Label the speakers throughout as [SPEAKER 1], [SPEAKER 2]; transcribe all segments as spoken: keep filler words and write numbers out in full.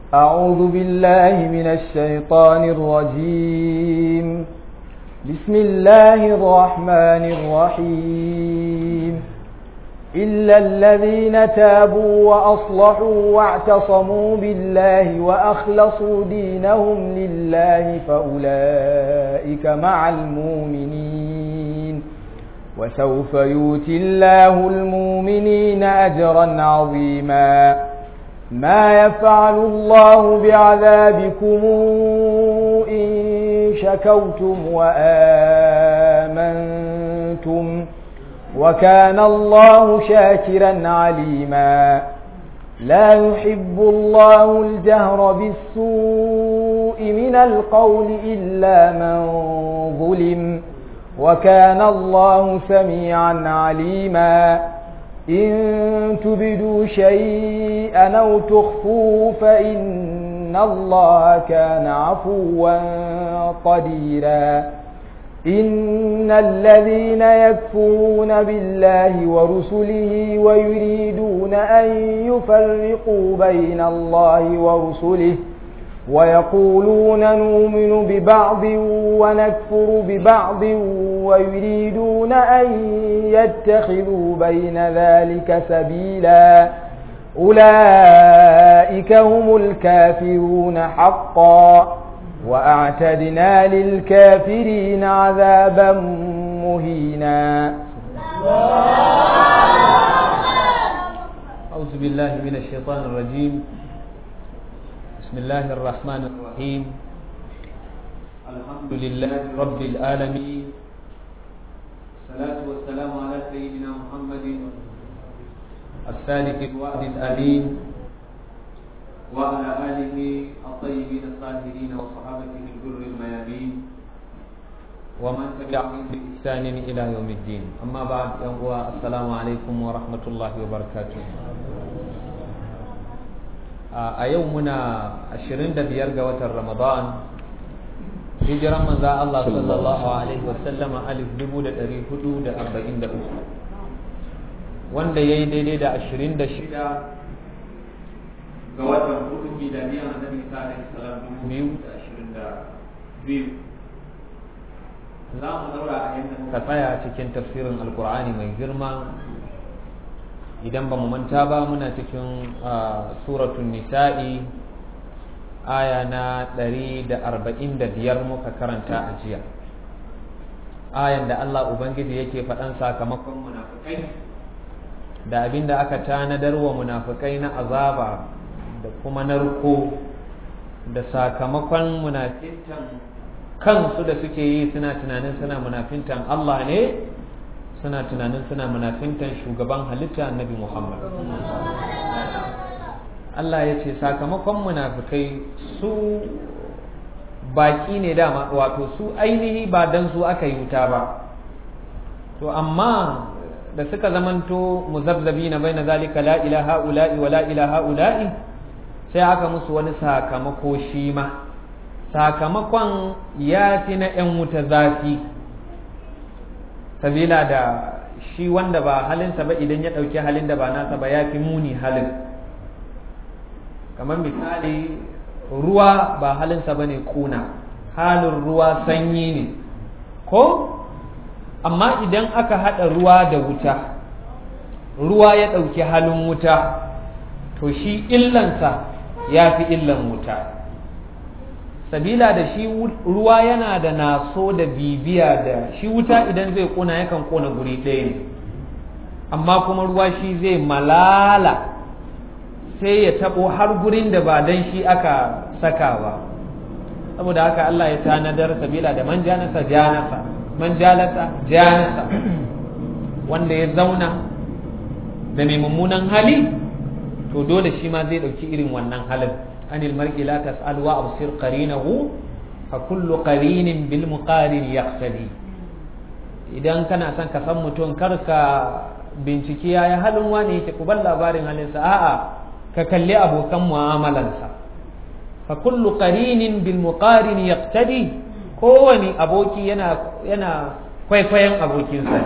[SPEAKER 1] أعوذ بالله من الشيطان الرجيم بسم الله الرحمن الرحيم إلا الذين تابوا وأصلحوا واعتصموا بالله وأخلصوا دينهم لله فأولئك مع المؤمنين وسوف يؤتي الله المؤمنين أجرا عظيما ما يفعل الله بعذابكم إن شكوتم وآمنتم وكان الله شاكرا عليما لا يحب الله الجهر بالسوء من القول إلا من ظلم وكان الله سميعا عليما إن تبدوا شيئا أو تخفوه فإن الله كان عفوا قديرا إن الذين يكفرون بالله ورسله ويريدون أن يفرقوا بين الله ورسله ويقولون نؤمن ببعض ونكفر ببعض ويريدون أن يتخذوا بين ذلك سبيلا أولئك هم الكافرون حقا وأعتدنا للكافرين عذابا مهينا
[SPEAKER 2] أعوذ بالله من الشيطان الرجيم بسم الله الرحمن الرحيم الحمد لله رب العالمين الصلاة والسلام على سيدنا محمد الصادق الوعد الأمين وعلى آله الطيبين الطاهرين وصحابته الغر الميامين ومن تبعهم بإحسان إلى يوم الدين أما بعد السلام عليكم ورحمة الله وبركاته. a yau muna ashirin da biyar ga watan Ramadan hijiran manzo Allah sallallahu alaihi wasallama alif dubu da ɗari hudu da arba'in da uku wanda yayi daidai da ashirin da shida ga watan hudu miladiyan annabi sallallahu alaihi wasallam dubu biyu da ashirin da biyu za mu daura a yanda muka tsaya cikin tafsirin alqur'ani mai girma. Idan ba mu manta ba muna cikin suratul nisa'i aya na ɗari da arba'in da biyar muka karanta a jiya, ayan da Allah Ubangiji yake faɗan sakamakon munafukai da abin da aka tanadar wa munafukai na azaba da kuma narko da sakamakon munafintan kansu da suke yi suna tunanin suna munafintan Allah ne, suna tunanin suna munafintan shugaban halitta annabi Muhammad. Allah ya ce sakamakon munafikai su baki ne dama, wato su ainihi ba dan su aka yi wuta ba, to amma da suka zamanto muzabzabi na bai na zalika la ilaha ula'i wa la ilaha ula'i sai aka musu wani sakamako shi ma sakamakon ya fi na 'yan wuta zafi, sabila da shi wanda ba halinsa ba idan ya ɗauki halin da ba nasa ba ya fi muni halin. Kamar misali ruwa ba halinsa ba ne kuna, halin ruwa sanyi ne ko? Amma idan aka haɗa ruwa da wuta, ruwa ya ɗauki halin wuta, to shi illansa ya fi illan wuta, sabila da shi ruwa yana da naso da bibiya da shi wuta idan zai kona yakan kona guri ɗaya ne, amma kuma ruwa shi zai malala sai ya tabo har gurin da ba dan shi aka saka ba. Saboda haka Allah ya tanadar sabila da man janasa janasa man jalasa janasa, wanda ya zauna da mai mummunan hali to dole shi ma zai dauki irin wannan halin. anil mar'i la tas'al wa absir qarinahu fa kullu qarinin bil muqarin yaqtadi. Idan kana son ka san mutum karka binciki yayi halin wani yake ku bar labarin halinsa, a'a ka kalli abokan mu'amalansa. fa kullu qarinin bil muqarin yaqtadi, kowani aboki yana yana kwaikwayon abokinsa.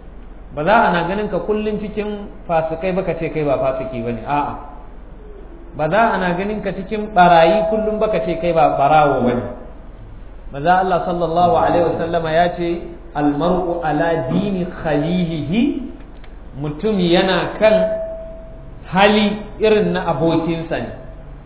[SPEAKER 2] ba za a na ganin ka kullun cikin fasikai baka ce kai ba fasiki bane, a'a ba za ana ganin ka cikin barayi kullum baka ce kai ba barawo bane. maza Allah sallallahu alaihi wasallama ya ce almar'u ala dini khalilihi, mutum yana kan hali irin na abokinsa ne.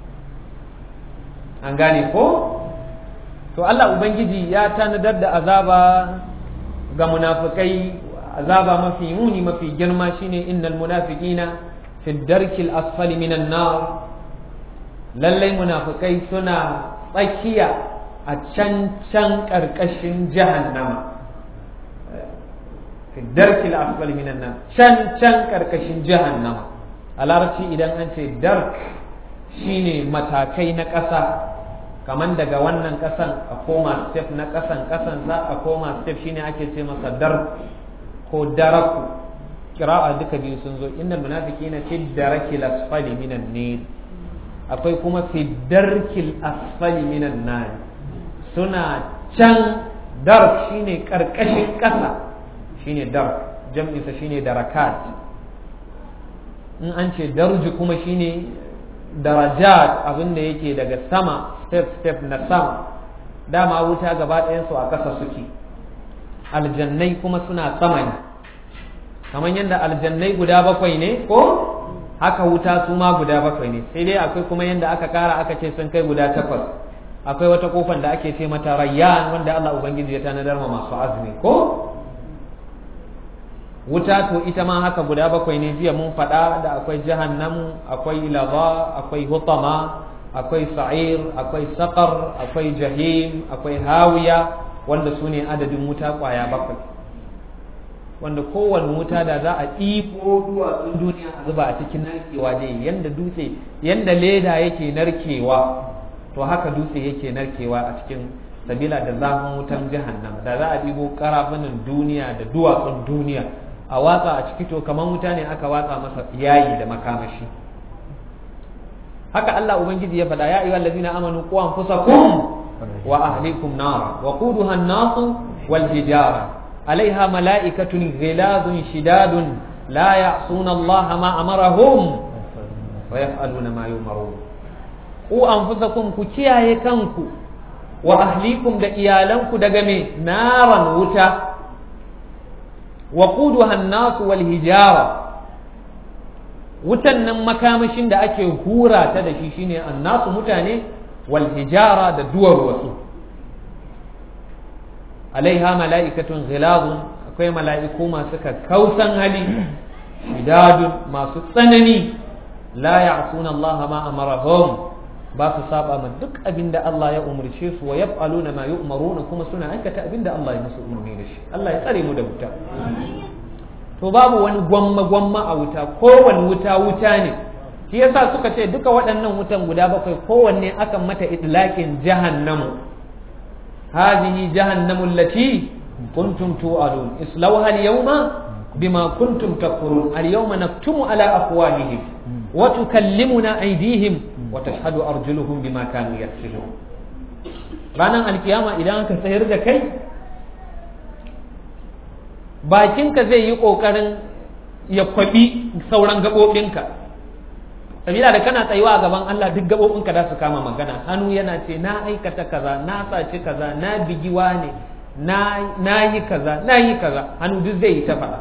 [SPEAKER 2] An gane ko? To Allah Ubangiji ya tanadar da azaba ga munafikai, azaba mafi muni mafi girma shine innal munafiqina fi darkil asfali minan nar. Lallai munafikai suna tsakiya a can can karkashin jahannama. Fi darkil asfali minan nar, can can karkashin jahannama. A larabci idan an ce dark shine matakai na ƙasa, kamar daga wannan ƙasan a koma step na ƙasan ƙasan za a koma step shine ake ce masa dark ko daraku. Kira'a duka biyu sun zo, innal munafiqina fi darakil asfali minan nar, akwai kuma fi darkil asfali minan nar, suna can. Dark shine karkashin ƙasa, shine dark, jam'insa shine darakat. In an ce darji kuma shine darajat, abin da yake daga sama, step step na sama. Dama wuta gaba ɗayansu a ƙasa suke, aljannai kuma suna sama ne. Kamar yadda aljannai guda bakwai ne ko haka wuta su ma guda bakwai ne, sai dai akwai kuma yadda aka kara aka ce sun kai guda takwas. Akwai wata kofan da ake ce mata rayyan, wanda Allah Ubangiji ya tanadar ma masu azumi ko wuta. To ita ma haka guda bakwai ne, jiya mun faɗa da akwai jahannamu, akwai lava, akwai hutama, akwai sa'ir, akwai saqar, akwai jahim, akwai hawiya, wanda su ne adadin wuta kwaya bakwai, wanda kowane wuta da za a ɗibo duwatsun duniya a zuba a cikin narkewa dai yanda dutse, yanda leda yake narkewa, to haka dutse yake narkewa a cikin sabila da zafin wutan jahannama. Da za a ɗibo karafunan duniya da duwatsun duniya a watsa a ciki, to kamar wuta ne aka watsa masa yayi da makamashi. Haka Allah Ubangiji ya faɗa, ya ayyuhal ladzina amanu qu anfusakum wa ahlikum nar wa quduha an-nas wal hijara alaiha mala'ikatun ghilazun shidadun la ya'suna Allah ma amarahum wa yaf'aluna ma yu'marun. Qu anfusakum, ku kiyaye kanku, wa ahlikum da iyalanku daga me naran wuta, wa quduha an-nas wal hijara, wutan nan makamashin da ake hura ta da shi shine annasu mutane, wal hijara da duwar wasu. Alaiha mala'ikatun ghilazun, akwai mala'iku masu kakkausan hali, shidadun masu tsanani, la ya'suna Allah ma amarahum, ba su saba ma duk abin da Allah ya umarce su, wa yaf'aluna ma yu'maruna, kuma suna aikata abin da Allah ya musu umarni da shi. Allah ya tsare mu da wuta. To babu wani gwamma gwamma a wuta, kowanne wuta wuta ne. Shi yasa suka ce duka waɗannan wutan guda bakwai kowanne akan mata itlaqin jahannamu. Hadhihi jahannamu allati kuntum tu'adun islawha al-yawma bima kuntum takfurun al-yawma naktumu ala afwahihim wa tukallimuna aydihim wa tashhadu arjuluhum bima kanu yaksibun. Ranan alkiyama idan aka sayar da kai, bakinka zai yi ƙoƙarin ya kwaɓi sauran gaɓoɓinka, sabila da kana tsayuwa a gaban Allah duk gaɓoɓinka za su kama magana. Hannu yana ce na aikata kaza, na saci kaza, na bigiwa ne, na yi kaza, na yi kaza, hannu duk zai yi ta faɗa.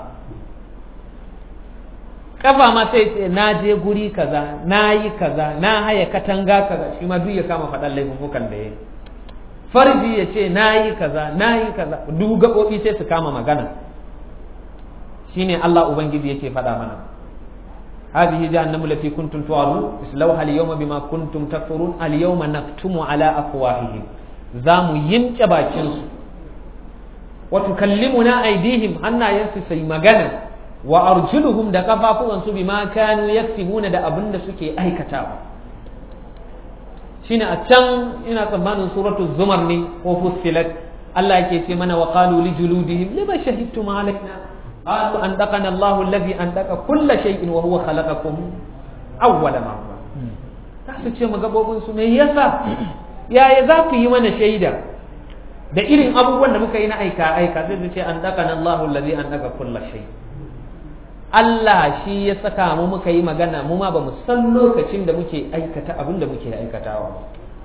[SPEAKER 2] Kafa ma sai ce na je guri kaza, na yi kaza, na haya katanga kaza, shi ma duk ya kama faɗan laifukan da ya yi. Farji ya ce na yi kaza, na yi kaza, duk gaɓoɓi sai su kama magana. Shine Allah Ubangiji yake faɗa mana, hadhihi jahannamu allati kuntum tu'adun islawha al-yawma bima kuntum takfurun al-yawma naktumu ala afwahihim, zamu yimke bakin su, wa tukallimuna aydihim, hannayensu sai magana, wa arjuluhum da kafafuwan su bima kanu yaksibuna da abinda suke aikatawa. Shine a can ina tsammanin suratul zumar ne ko fussilat, Allah yake ce mana wa qalu li juludihim lima shahidtum alaina قالوا أنطقنا الله الذي أنطق كل شيء وهو خلقكم أول مرة. Kasu ce magabobin su me yasa yaya za ku yi mana shaida da irin abubuwan da muka yi na aika aika, zai ce an daka Allahu allazi an daka kulla shay. Allah shi ya saka mu muka yi magana mu ma ba mu san lokacin da muke aikata abin da muke aikatawa.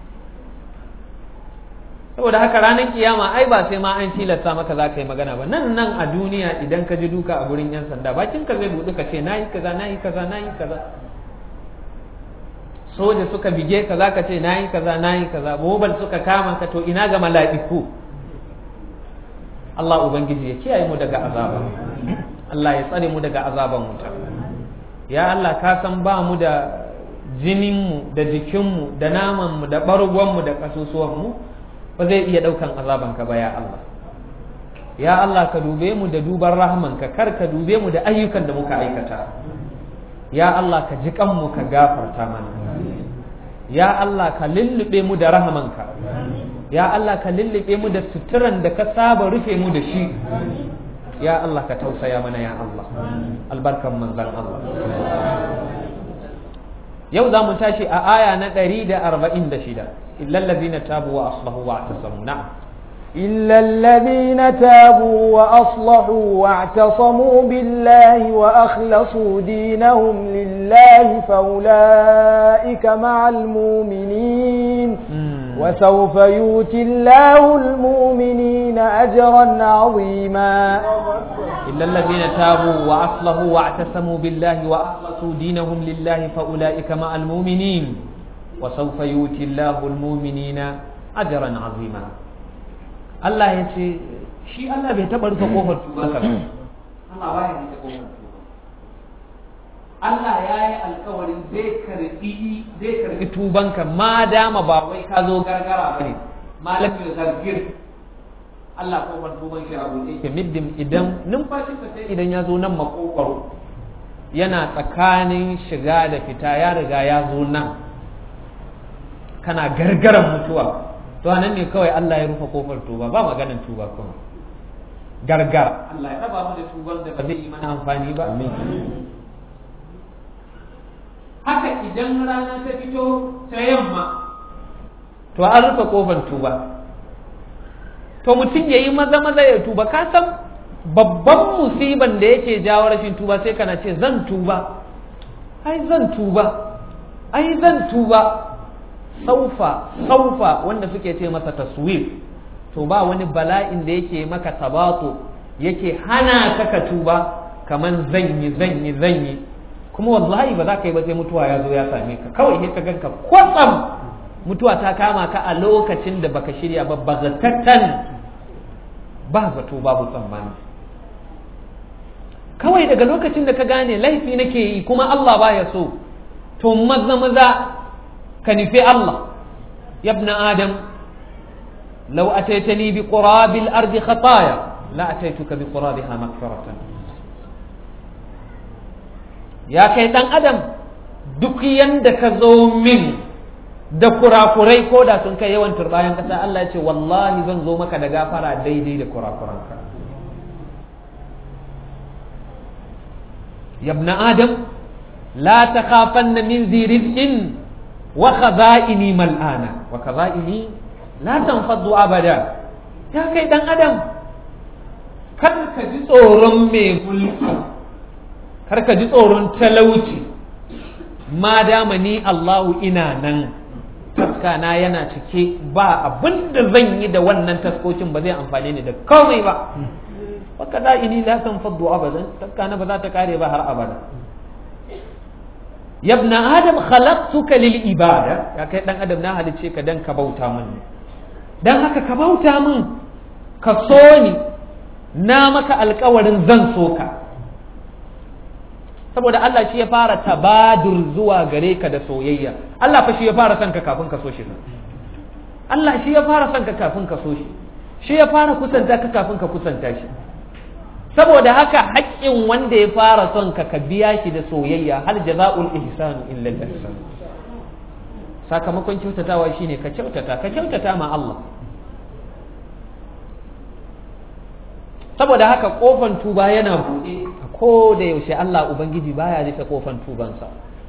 [SPEAKER 2] Saboda haka ranar kiyama ai ba sai ma an tilasta maka za ka yi magana ba, nan nan a duniya idan ka ji duka a gurin yan sanda bakin ka zai buɗe ka ce nayi kaza nayi kaza nayi kaza. Soja suka bige ka za ka ce nayi kaza nayi kaza, mobal suka kama ka to ina ga mala'iku. Allah ubangiji ya kiyaye mu daga azaba, Allah ya tsare mu daga azaban wuta. Ya Allah ka san ba mu da jininmu da jikinmu da namanmu da ɓargonmu da ƙasusuwanmu ba zai iya ɗaukan azabanka ba ya Allah. Ya Allah ka dube mu da duban rahmanka, kar ka dube mu da ayyukan da muka aikata. Ya Allah ka ji kanmu ka gafarta mana. Ya Allah ka lullube mu da rahmanka. Ya Allah ka lullube mu da suturan da ka saba rufe mu da shi. Ya Allah ka tausaya mana ya Allah, albarkan manzan Allah. Yau za mu tashi a aya na ɗari da arba'in da shida. إلا الذين تابوا وأصلحوا واعتصموا. نعم.
[SPEAKER 1] إلا الذين تابوا وأصلحوا واعتصموا بالله وأخلصوا دينهم لله فأولئك مع المؤمنين وسوف يؤتي الله المؤمنين أجرا عظيما.
[SPEAKER 2] إلا الذين تابوا وأصلحوا واعتصموا بالله وأخلصوا دينهم لله فأولئك مع المؤمنين وسوف يؤتي الله المؤمنين أجرا عظيما. Allah ya ce shi Allah bai taɓa rufe ƙofar tuba ka ba. Allah ba ya rufe ƙofar tuba. Allah ya yi alƙawarin zai karɓi zai karɓi tubanka ma dama ba wai ka zo gargara ba ne. Malamin zargir Allah ƙofar tuban shi abu ne ke middin idan numfashin ka sai idan ya zo nan makokaro yana tsakanin shiga da fita ya riga ya zo nan kana gargaran mutuwa to anan ne kawai Allah ya rufe kofar tuba ba maganan tuba kuma gargar Allah ya raba mu da tuban da ba zai yi mana amfani ba. Haka idan rana ta fito ta yamma to an rufe kofar tuba, to mutum ya yi maza maza ya tuba. Ka san babban musiban da yake jawo rashin tuba sai kana ce zan tuba ai zan tuba ai zan tuba saufa saufa wanda suke ce masa taswif, to ba wani bala'in da yake maka tabato yake hana ka ka tuba kaman zan yi zan yi zan yi kuma wallahi ba za ka yi ba sai mutuwa ya zo ya same ka kawai sai ka ganka kwatsam mutuwa ta kama ka a lokacin da baka shirya ba bagatatan ba zato babu tsammani. Kawai daga lokacin da ka gane laifi nake yi kuma Allah baya so to maza maza ka nufi Allah. Yabna Adam law ataitani bi qurabil ardi khataya la ataituka bi qurabiha maghfiratan. Ya kai dan Adam duk yanda ka zo min da kurakurai ko da sun kai yawan turbayan kasa Allah ya ce wallahi zan zo maka da gafara daidai da kurakuranka. Yabna Adam la takhafanna min zi rizqin wa khaza'ini mal'ana wa khaza'ini la tanfaddu abada. Ya kai dan Adam kar ka ji tsoron mai mulki, kar ka ji tsoron talauci, ma dama ni Allahu ina nan, taskana yana cike ba abin da zan yi da wannan taskocin ba zai amfane ni da komai ba. wa khaza'ini la tanfaddu abadan, taskana ba za ta kare ba har abada. Yabna Adam khalaqtuka lil ibada, ya kai dan Adam na halice ka dan ka bauta min, dan haka ka bauta min, ka so ni, na maka alƙawarin zan so ka. Saboda Allah shi ya fara tabadur zuwa gare ka da soyayya. Allah fa shi ya fara son ka kafin ka so shi. Allah shi ya fara son ka kafin ka so shi. Shi ya fara kusanta ka kafin ka kusanta shi. Saboda haka haƙƙin wanda ya fara son ka ka biya shi da soyayya, hal jaza'ul ihsan illa al-ihsan. Sakamakon kyautatawa shine ka kyautata, ka kyautata ma Allah. Saboda haka kofan tuba yana buɗe ko da yaushe, Allah ubangiji baya rufe kofan tubansa.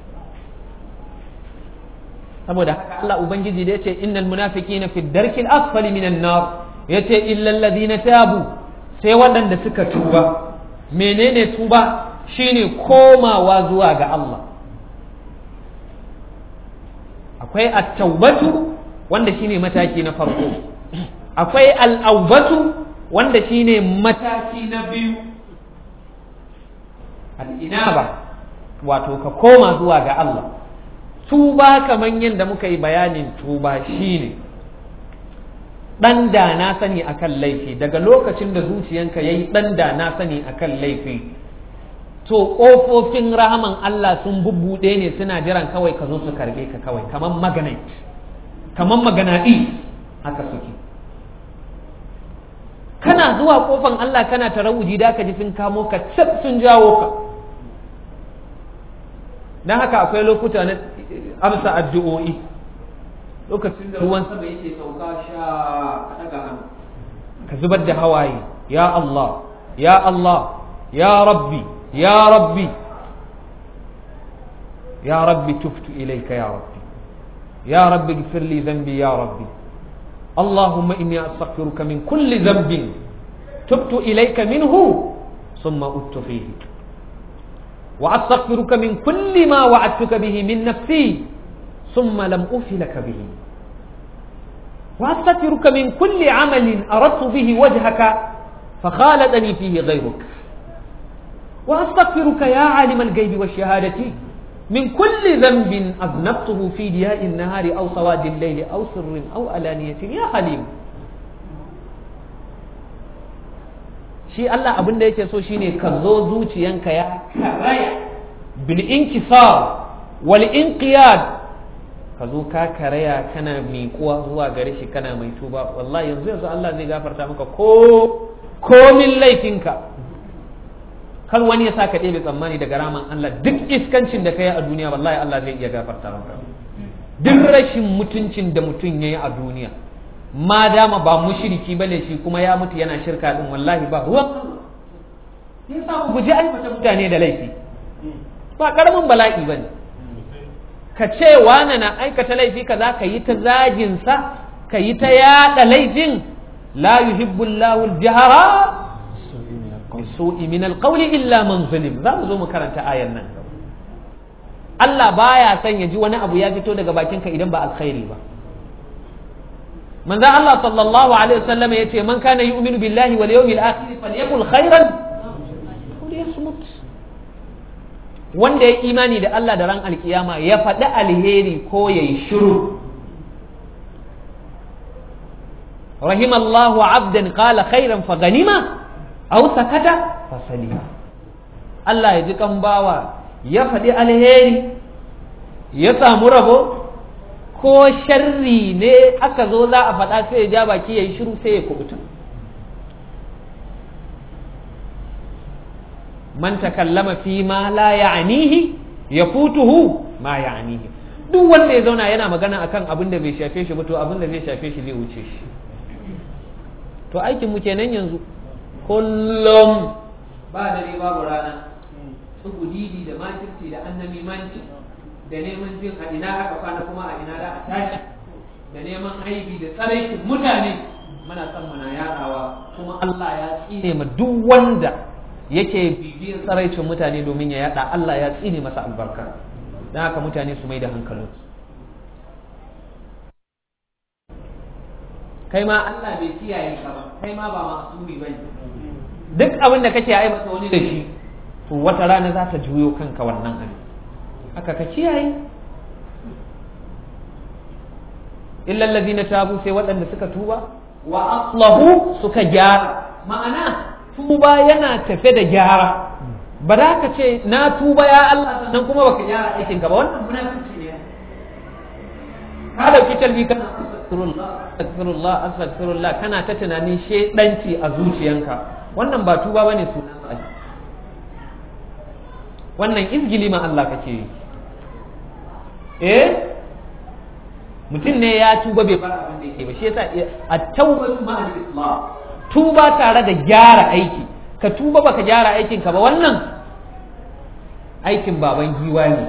[SPEAKER 2] Saboda haka Allah ubangiji da yace innal munafiqina fi darkil asfali minan nar, yace illal ladina tabu, sai waɗanda suka tuba. Menene tuba? shine komawa zuwa ga Allah. Akwai at-taubatu wanda shine mataki na farko, akwai al-aubatu wanda shine mataki na biyu. Al-inaba wato ka koma zuwa ga Allah. Tuba kaman yadda muka yi bayanin tuba shine dan da na sani akan laifi, daga lokacin da zuciyanka yayi dan da na sani akan laifi, to ƙofofin rahaman Allah sun bubbuɗe ne suna jiran kawai ka zo su karbe ka kawai, kaman magnet, kaman maganaɗi haka suke. Kana zuwa kofan Allah kana tarawuji da ka ji sun kamo ka tsab sun jawo ka. Dan haka akwai lokuta na amsa addu'o'i, lokacin da ruwan sama yake sauka sha ka daga hannu ka zubar da hawaye, ya Allah ya Allah ya Rabbi ya Rabbi ya Rabbi tuftu ilayka ya Rabbi ya Rabbi ighfir li dhanbi ya Rabbi Allahumma inni astaghfiruka min kulli dhanbin tubtu ilayka minhu thumma uttu fihi wa astaghfiruka min kulli ma wa'adtuka bihi min nafsi thumma lam ufi laka bihi wa astaghfiruka min kulli 'amalin aradtu bihi wajhaka fakhalatani fihi ghayruk wa astaghfiruka ya 'alim al-ghaybi wash-shahadati min kulli dhanbin aznabtuhu fi diya'i an-nahari aw sawadi al-layli aw sirrin aw alaniyatin ya halim. Shi Allah abin da yake so shine ka zo zuciyanka ya karaya bil inkisar wal inqiyad, ka zo ka karaya kana miƙuwa zuwa gare shi kana mai tuba. Wallahi yanzu yanzu Allah zai gafarta maka ko komin laifinka. Kar wani ya saka ɗebe tsammani daga raman Allah, duk iskancin da kai a duniya wallahi Allah zai iya gafarta maka. Duk rashin mutuncin da mutum yayi a duniya, ma dama ba mushriki bane shi kuma ya mutu yana shirka din, wallahi ba ruwan yasa ku guji aibata mutane da laifi, ba karamin bala'i bane. Ka ce wani na aikata laifi kaza ka yi ta zagin sa, ka yi ta yada laifin. La yuhibbu Allahu al-jahra bisu'i min al-qawli illa man zulim. Za mu zo mu karanta ayan nan. Allah baya son ya ji wani abu ya fito daga bakinka idan ba alkhairi ba. manzo Allah sallallahu alaihi wasallam yace man kana yu'minu billahi wal yawmil akhir falyakul khairan aw liyasmut. Wanda ya imani da Allah da ran alkiyama ya faɗi alheri ko yayi shiru. Rahimallahu abdan qala khairan fa ganima aw sakata fa salima. Allah ya ji kan bawa ya faɗi alheri ya samu rabo, ko sharri ne aka zo za a faɗa sai ya ja baki ya yi shiru sai ya kubuta. Man takallama fi ma la ya'nihi yafutuhu ma ya'nihi. Duk wanda ya zauna yana magana akan abin da bai shafe shi ba, to abin da zai shafe shi zai wuce shi. To aikin mu kenan yanzu kullum ba dare babu rana, su gudidi da makirci da annamimanci da neman jin a ina aka kwana kuma a ina da a tashi, da neman aibi da tsaraikin mutane muna son muna yadawa, kuma Allah ya tsine ma duk wanda yake bibiyar tsaraicin mutane domin ya yada, Allah ya tsine masa albarka. don haka mutane su mai da hankalinsu. Kai ma Allah bai kiyaye ka ba, kai ma ba masumi bane. Duk abin da kake aibata wani da shi, to wata rana za ta juyo kanka wannan abin. Haka ka kiyaye. Illa allazina tabu, sai waɗanda suka tuba wa aslahu, suka gyara. Ma'ana tuba yana tafe da gyara. Ba za ka ce na tuba ya Allah sannan kuma baka gyara aikin ka ba, wannan munafiki ne. Ka dauki talbi kana astaghfirullah astaghfirullah astaghfirullah kana ta tunanin shedanci a zuciyanka, wannan ba tuba bane sunan sa. Wannan izgili ma Allah kake yi. Eh mutum ne ya tuba bai fara abin da yake ba, shi yasa at-tawbatu ma'al islam, tuba tare da gyara aiki. Ka tuba baka gyara aikin ka ba, wannan aikin baban giwa ne,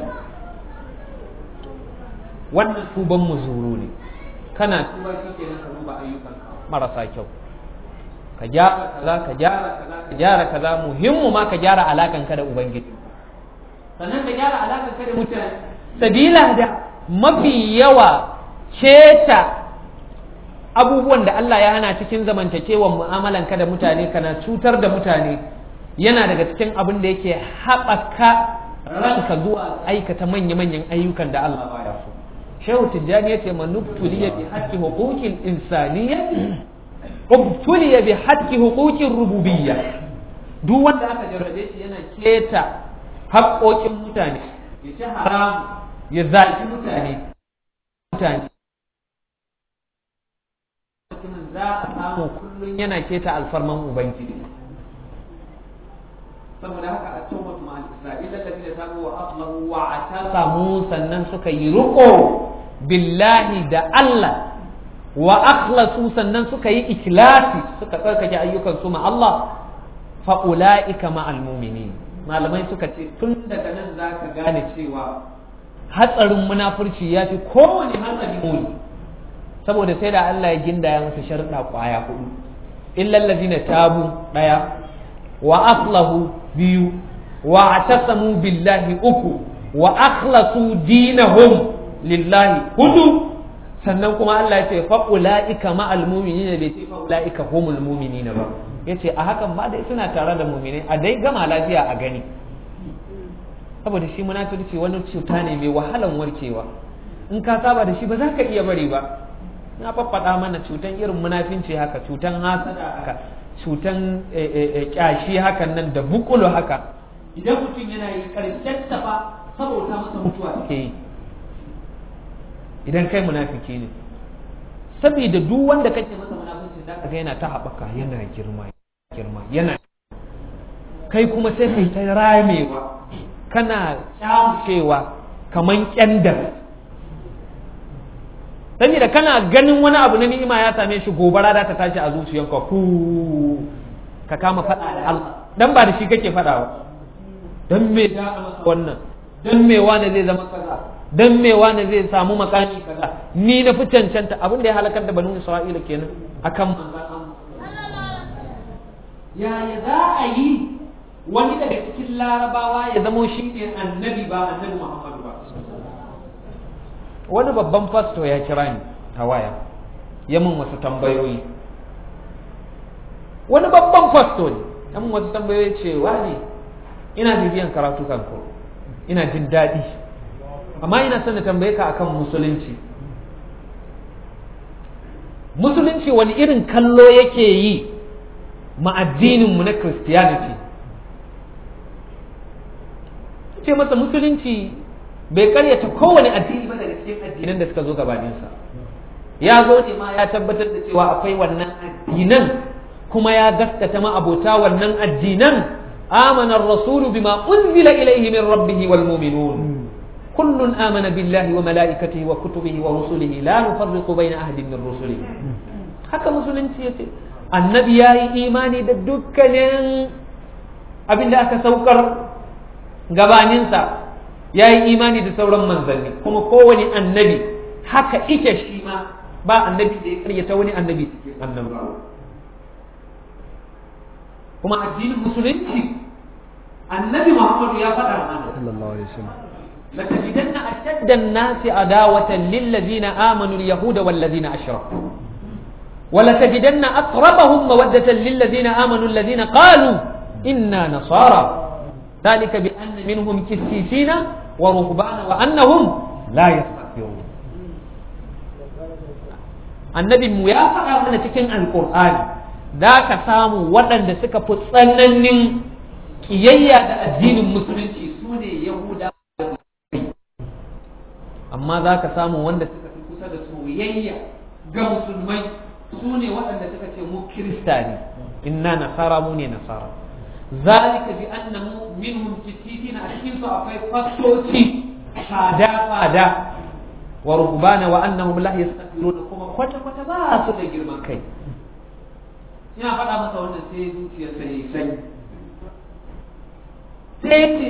[SPEAKER 2] wannan tuban muzuru ne. Kana tuba shi kenan ka duba ayyukan marasa kyau. ka gyara kaza ka gyara kaza ka gyara kaza muhimmu ma ka gyara alakan ka da ubangiji sannan ka gyara alakan ka da mutane sabila da mafi yawa keta abubuwan da Allah ya hana cikin zamantakewan mu'amalan ka da mutane kana cutar da mutane yana daga cikin abin da yake haɓaka ranka zuwa aikata manya-manyan ayyukan da Allah baya so. Shehu Tijjani ya ce manubtuliya bi haqqi huquqil insaniyya ubtuliya bi haqqi huquqir rububiyya. Duk wanda aka jarrabe shi yana keta haƙoƙin mutane ya ci haram ya zaki mutane mutane za a samu kullum yana keta alfarman ubangiji saboda haka a tawbat ma isra'ila alladhina tabu wa aslahu wa atasamu sannan suka yi ruko billahi da Allah wa akhlasu sannan suka yi ikhlasi suka tsarkake ayyukan su ma Allah fa ulaika ma'al mu'minin malamai suka ce tun daga nan zaka gane cewa hatsarin munafurci yafi kowane hatsari muni saboda sai da Allah ya gindaya masa sharuɗa ƙwaya hudu illal ladina tabu daya wa aslahu biyu wa atasamu billahi uku wa akhlasu dinahum lillahi hudu sannan kuma Allah ya ce fa ulaika ma'al mu'minina bai ce fa ulaika humul mu'minina ba yace a hakan ba dai suna tare da mu'minai a dai gama lafiya a gani saboda shi munafirci wani cuta ne mai wahalan warkewa in ka saba da shi ba za ka iya bari ba na faffaɗa mana cutan irin munafinci haka cutan hasada haka cutan kyashi hakan nan da bukulu haka idan mutum yana yi karshen ta fa saboda masa mutuwa take yi idan kai munafiki ne saboda duk wanda kake masa munafinci da kaga yana ta haɓaka yana girma girma yana kai kuma sai kai ta ramewa kana kyamcewa kaman kyandar saboda kana ganin wani abu na ni'ima ya same shi gobara da ta tashi a zuciyanka ku ka kama faɗa da Allah dan ba da shi kake faɗa ba dan me da masa wannan dan me wani zai zama kaza dan me wani zai samu makami kaza ni na fi cancanta abin da ya halakar da banu Isra'ila kenan akan manzon ya ya za a yi wani daga cikin larabawa ya zamo shi ne annabi ba annabi Muhammadu ba wani babban fasto ya kira ni a waya ya mun wasu tambayoyi wani babban fasto ne ya mun wasu tambayoyi cewa ne ina bibiyan karatu kanku ina jin daɗi amma ina son na tambaye ka akan musulunci musulunci wani irin kallo yake yi ma addininmu na Christianity ce masa musulunci bai karyata kowane addini ba daga cikin addinan da suka zo gabaninsa ya zo ne ma ya tabbatar da cewa akwai wannan addinan kuma ya gaskata ma abota wannan addinan amana ar-rasulu bima unzila ilayhi min rabbih wal mu'minun kullun amana billahi wa malaikatihi wa kutubihi wa rusulihi la nufarriqu bayna ahadin min rusulihi haka musulunci yace annabi yayi imani da dukkanin abinda aka saukar gabaninsa ya yi imani da sauran manzanni kuma kowane annabi haka ike shi ma ba annabi da ya karyata wani annabi cikin annabi kuma addinin musulunci annabi Muhammadu ya faɗa mana sallallahu alaihi wasallam latajidanna ashadda an-nasi adawatan lil ladina amanu al-yahuda wal ladina ashraku wa latajidanna aqrabahum mawaddatan lil ladina amanu alladhina qalu inna nasara ذلك بأن منهم كسيسين ورهبان وأنهم لا يستكبرون النبي mu ya faɗa mana cikin alƙur'ani da ka samu waɗanda suka fi tsananin kiyayya da addinin musulunci su ne yahuda amma za ka samu wanda suka fi kusa da soyayya ga musulmai su ne waɗanda suka ce mu kirista ne inna nasara mu ne nasara ذلك بأن منهم كتيتين أشكين فأفاي فاستوتي فادا فادا ورهبان وأنهم لا يستكبرون كما كوتا كوتا با سودا girman kai ina faɗa masa wannan sai zuciya sai sai sai ce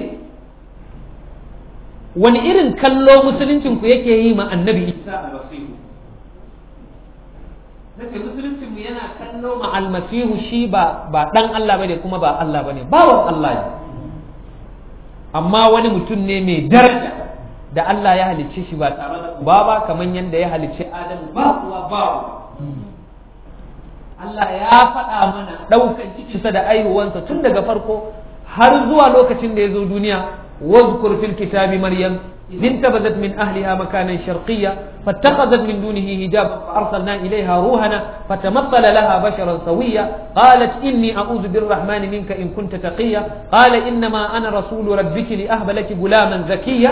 [SPEAKER 2] wani irin kallo musuluncin ku yake yi ma annabi Isa al-Masih nace musulunci mu yana kallo ma almasihu shi ba ba dan Allah bane kuma ba Allah bane bawan Allah ne amma wani mutum ne mai daraja da Allah ya halicce shi ba tare da uba ba kamar yadda ya halicce Adamu ba uwa ba Allah ya faɗa mana ɗaukan cikinsa da aihuwansa tun daga farko har zuwa lokacin da ya zo duniya wazkur fil kitabi maryam انتبذت من أهلها مكانا شرقيا فاتخذت من دونه حجابا فأرسلنا إليها روحنا فتمثل لها بشرا سويا قالت إني أعوذ بالرحمن منك إن كنت تقيا قال إنما أنا رسول ربك لأهب لك غلاما زكيا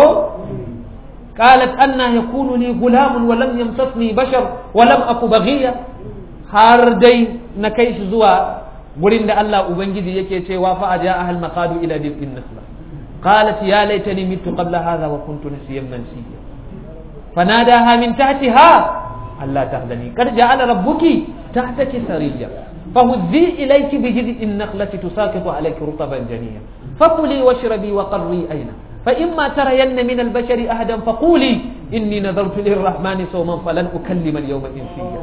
[SPEAKER 2] قالت أنا يكون لي غلام ولم يمسسني بشر ولم أك بغيا هاردي نكيش زوا ورند الله أبنجي يكي تيوا فأجاءها المقاد إلى دفء النخلة قالت يا ليتني مت قبل هذا وكنت نسيا منسيا فناداها من تحتها ألا تحزني قد جعل ربك تحتك سريا فهزي إليك بجذع النخلة تساقط عليك رطبا جنيا فكلي واشربي وقري أينا فإما ترين من البشر أحدا فقولي إني نذرت للرحمن صوما فلن أكلم اليوم إنسيا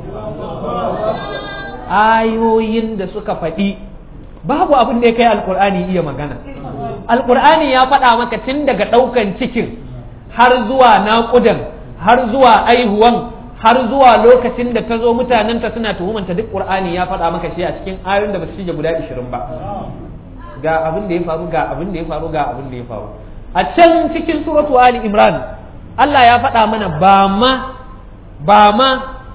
[SPEAKER 2] ayoyin da suka faɗi babu abin da ya kai alkur'ani iya magana. Alkur'ani ya faɗa maka tun daga ɗaukan cikin har zuwa naƙudan har zuwa aihuwan har zuwa lokacin da ta zo mutanenta suna tuhumanta duk ƙur'ani ya faɗa maka shi a cikin ayoyin da ba su shige guda ishirin ba. Ga abin da ya faru ga abin da ya faru ga abin da ya faru. A can cikin suratu Ali Imran Allah ya faɗa mana ba ma ba ma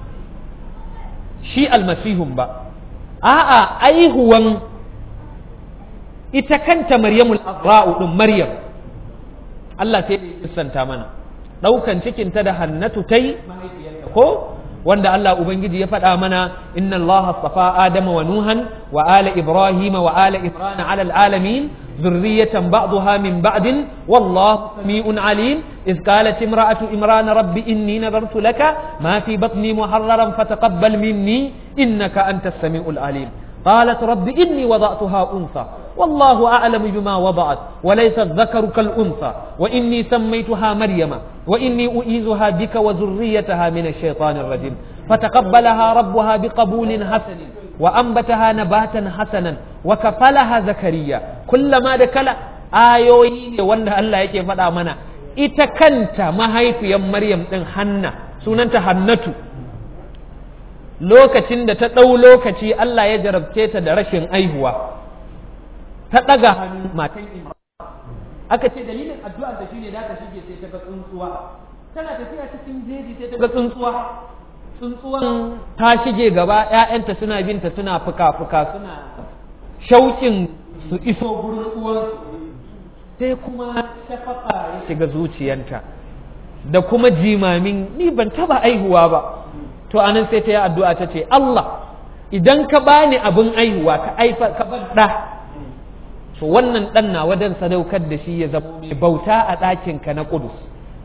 [SPEAKER 2] shi almasihun ba a'a aihuwan ita kanta Maryamul Azra'u din Maryam Allah sai ya santa mana daukan cikin ta da Hannatu tai ko wanda Allah ubangiji ya faɗa mana inna Allah astafa Adama wa Nuhan wa ala Ibrahim wa ala Imran ala alalamin ذرية بعضها من بعد والله سميع عليم إذ قالت امرأة إمران رب إني نذرت لك ما في بطني محررا فتقبل مني إنك أنت السميع العليم قالت رب إني وضعتها أنثى والله أعلم بما وضعت وليس الذكر كالأنثى وإني سميتها مريم وإني أعيذها بك وذريتها من الشيطان الرجيم فتقبلها ربها بقبول حسن وأنبتها نباتا حسنا وكفلها زكريا كلما دكل آيوين وند الله yake faɗa mana ita kanta mahaifiyar Maryam din Hanna sunanta Hannatu lokacin da ta ɗau lokaci Allah ya jarabce ta da rashin aihuwa ta ɗaga hannu matan Imran aka ce dalilin addu'ar da shine da ta shige sai ta ga tsuntsuwa tana tafiya cikin jeji sai ta ga tsuntsuwa tsuntsuwan ta shige gaba ‘ya'yanta suna binta suna fuka-fuka suna shauƙin su iso gurin uwansu sai kuma shafaka ya shiga zuciyanta da kuma jimamin ni ban taba aihuwa ba to anan sai ta yi addu'a ta ce Allah idan ka bani abin aihuwa ka aifa ka bar ɗa to wannan ɗan na wadan sadaukar da shi ya zama mai bauta a ɗakinka na Ƙudus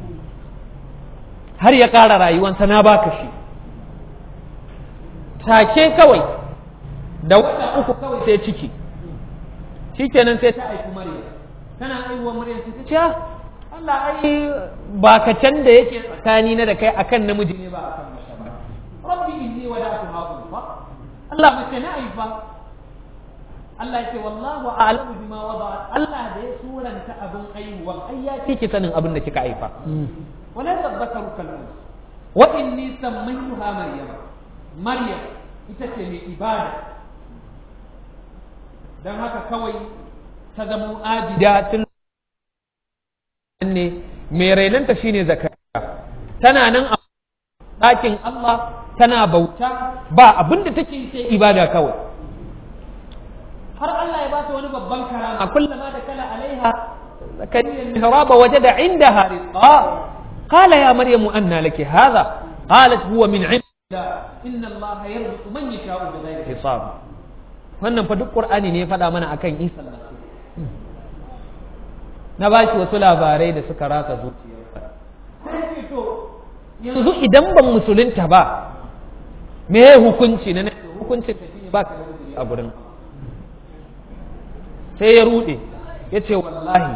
[SPEAKER 2] har ya ƙara rayuwansa na baka shi take kawai da wata uku kawai sai ciki shikenan sai ta aiki Maryam tana aiwa Maryam sai ta ce Allah ai ba ka can da yake tsakani na da kai akan namiji ne ba akan mace ba rabbi inni wada'tu ma unfa Allah mace na aifa Allah ya ce wallahu a'lamu bima wada'a Allah da ya suranta abin aiwa ai ya ce ki sanin abin da kika aifa wala tadhakkaru kalmus wa inni sammaytuha Maryam Maryam ita ce mai ibada don haka kawai ta zama abida tun ne mai rainanta shine Zakariya tana nan a ɗakin Allah tana bauta ba abin da take sai ibada kawai har Allah ya bata wani babban karama kullama da kala alaiha Zakariya mihraba wajada indaha rizqa qala ya maryamu anna laki hadha qalat huwa min 'indi inna Allah yarzuqu man yasha'u bighayri hisab wannan fa duk Qur'ani ne ya faɗa mana akan Isa na bashi wasu labarai da suka raka zuciyarsa sai to yanzu idan ban musulunta ba me hukunci na hukuncin ta shine ba ka a gurin sai ya rude yace wallahi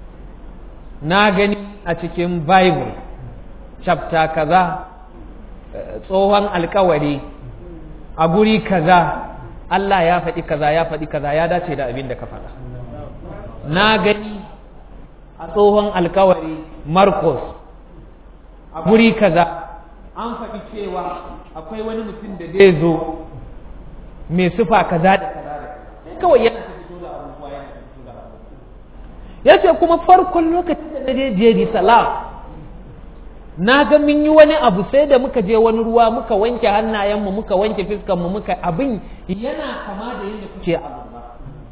[SPEAKER 2] na gani a cikin Bible chapter kaza tsohon alkawari a guri kaza Allah ya faɗi kaza ya faɗi kaza ya dace da abin da ka faɗa. Na gani a tsohon alkawari Marcos a guri kaza an faɗi cewa akwai wani mutum da zai zo mai sufa kaza da kaza da kawai yana fito da abubuwa yana fito da abubuwa. Ya ce kuma farkon lokacin da na je Jerusalem na ga mun yi wani abu sai da muka je wani ruwa muka wanke hannayenmu muka wanke fiskanmu muka abin yana kama da yadda kuke abu ba.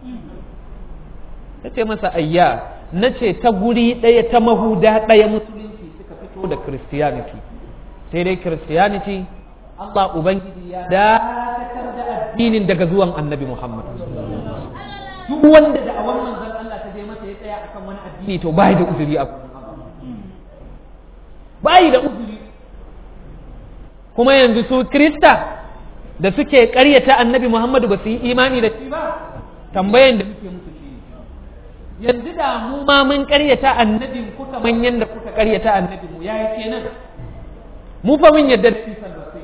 [SPEAKER 2] Na ce masa ayya na ce ta guri ɗaya ta mahuda ɗaya musulunci suka fito da Christianity sai dai Christianity Allah Ubangiji ya dakatar da addinin daga zuwan Annabi Muhammad. Duk wanda da a wannan zan Allah ta je masa ya tsaya akan wani addini to bai da uzuri a bai da uzuri. Kuma yanzu su Kirista da suke ƙaryata Annabi Muhammadu ba su yi imani da shi ba, tambayan da muke musu shi yanzu da mu ma mun ƙaryata annabin ku kaman yanda kuka ƙaryata annabin mu yayi kenan mu fa mun yadda da Isa da sai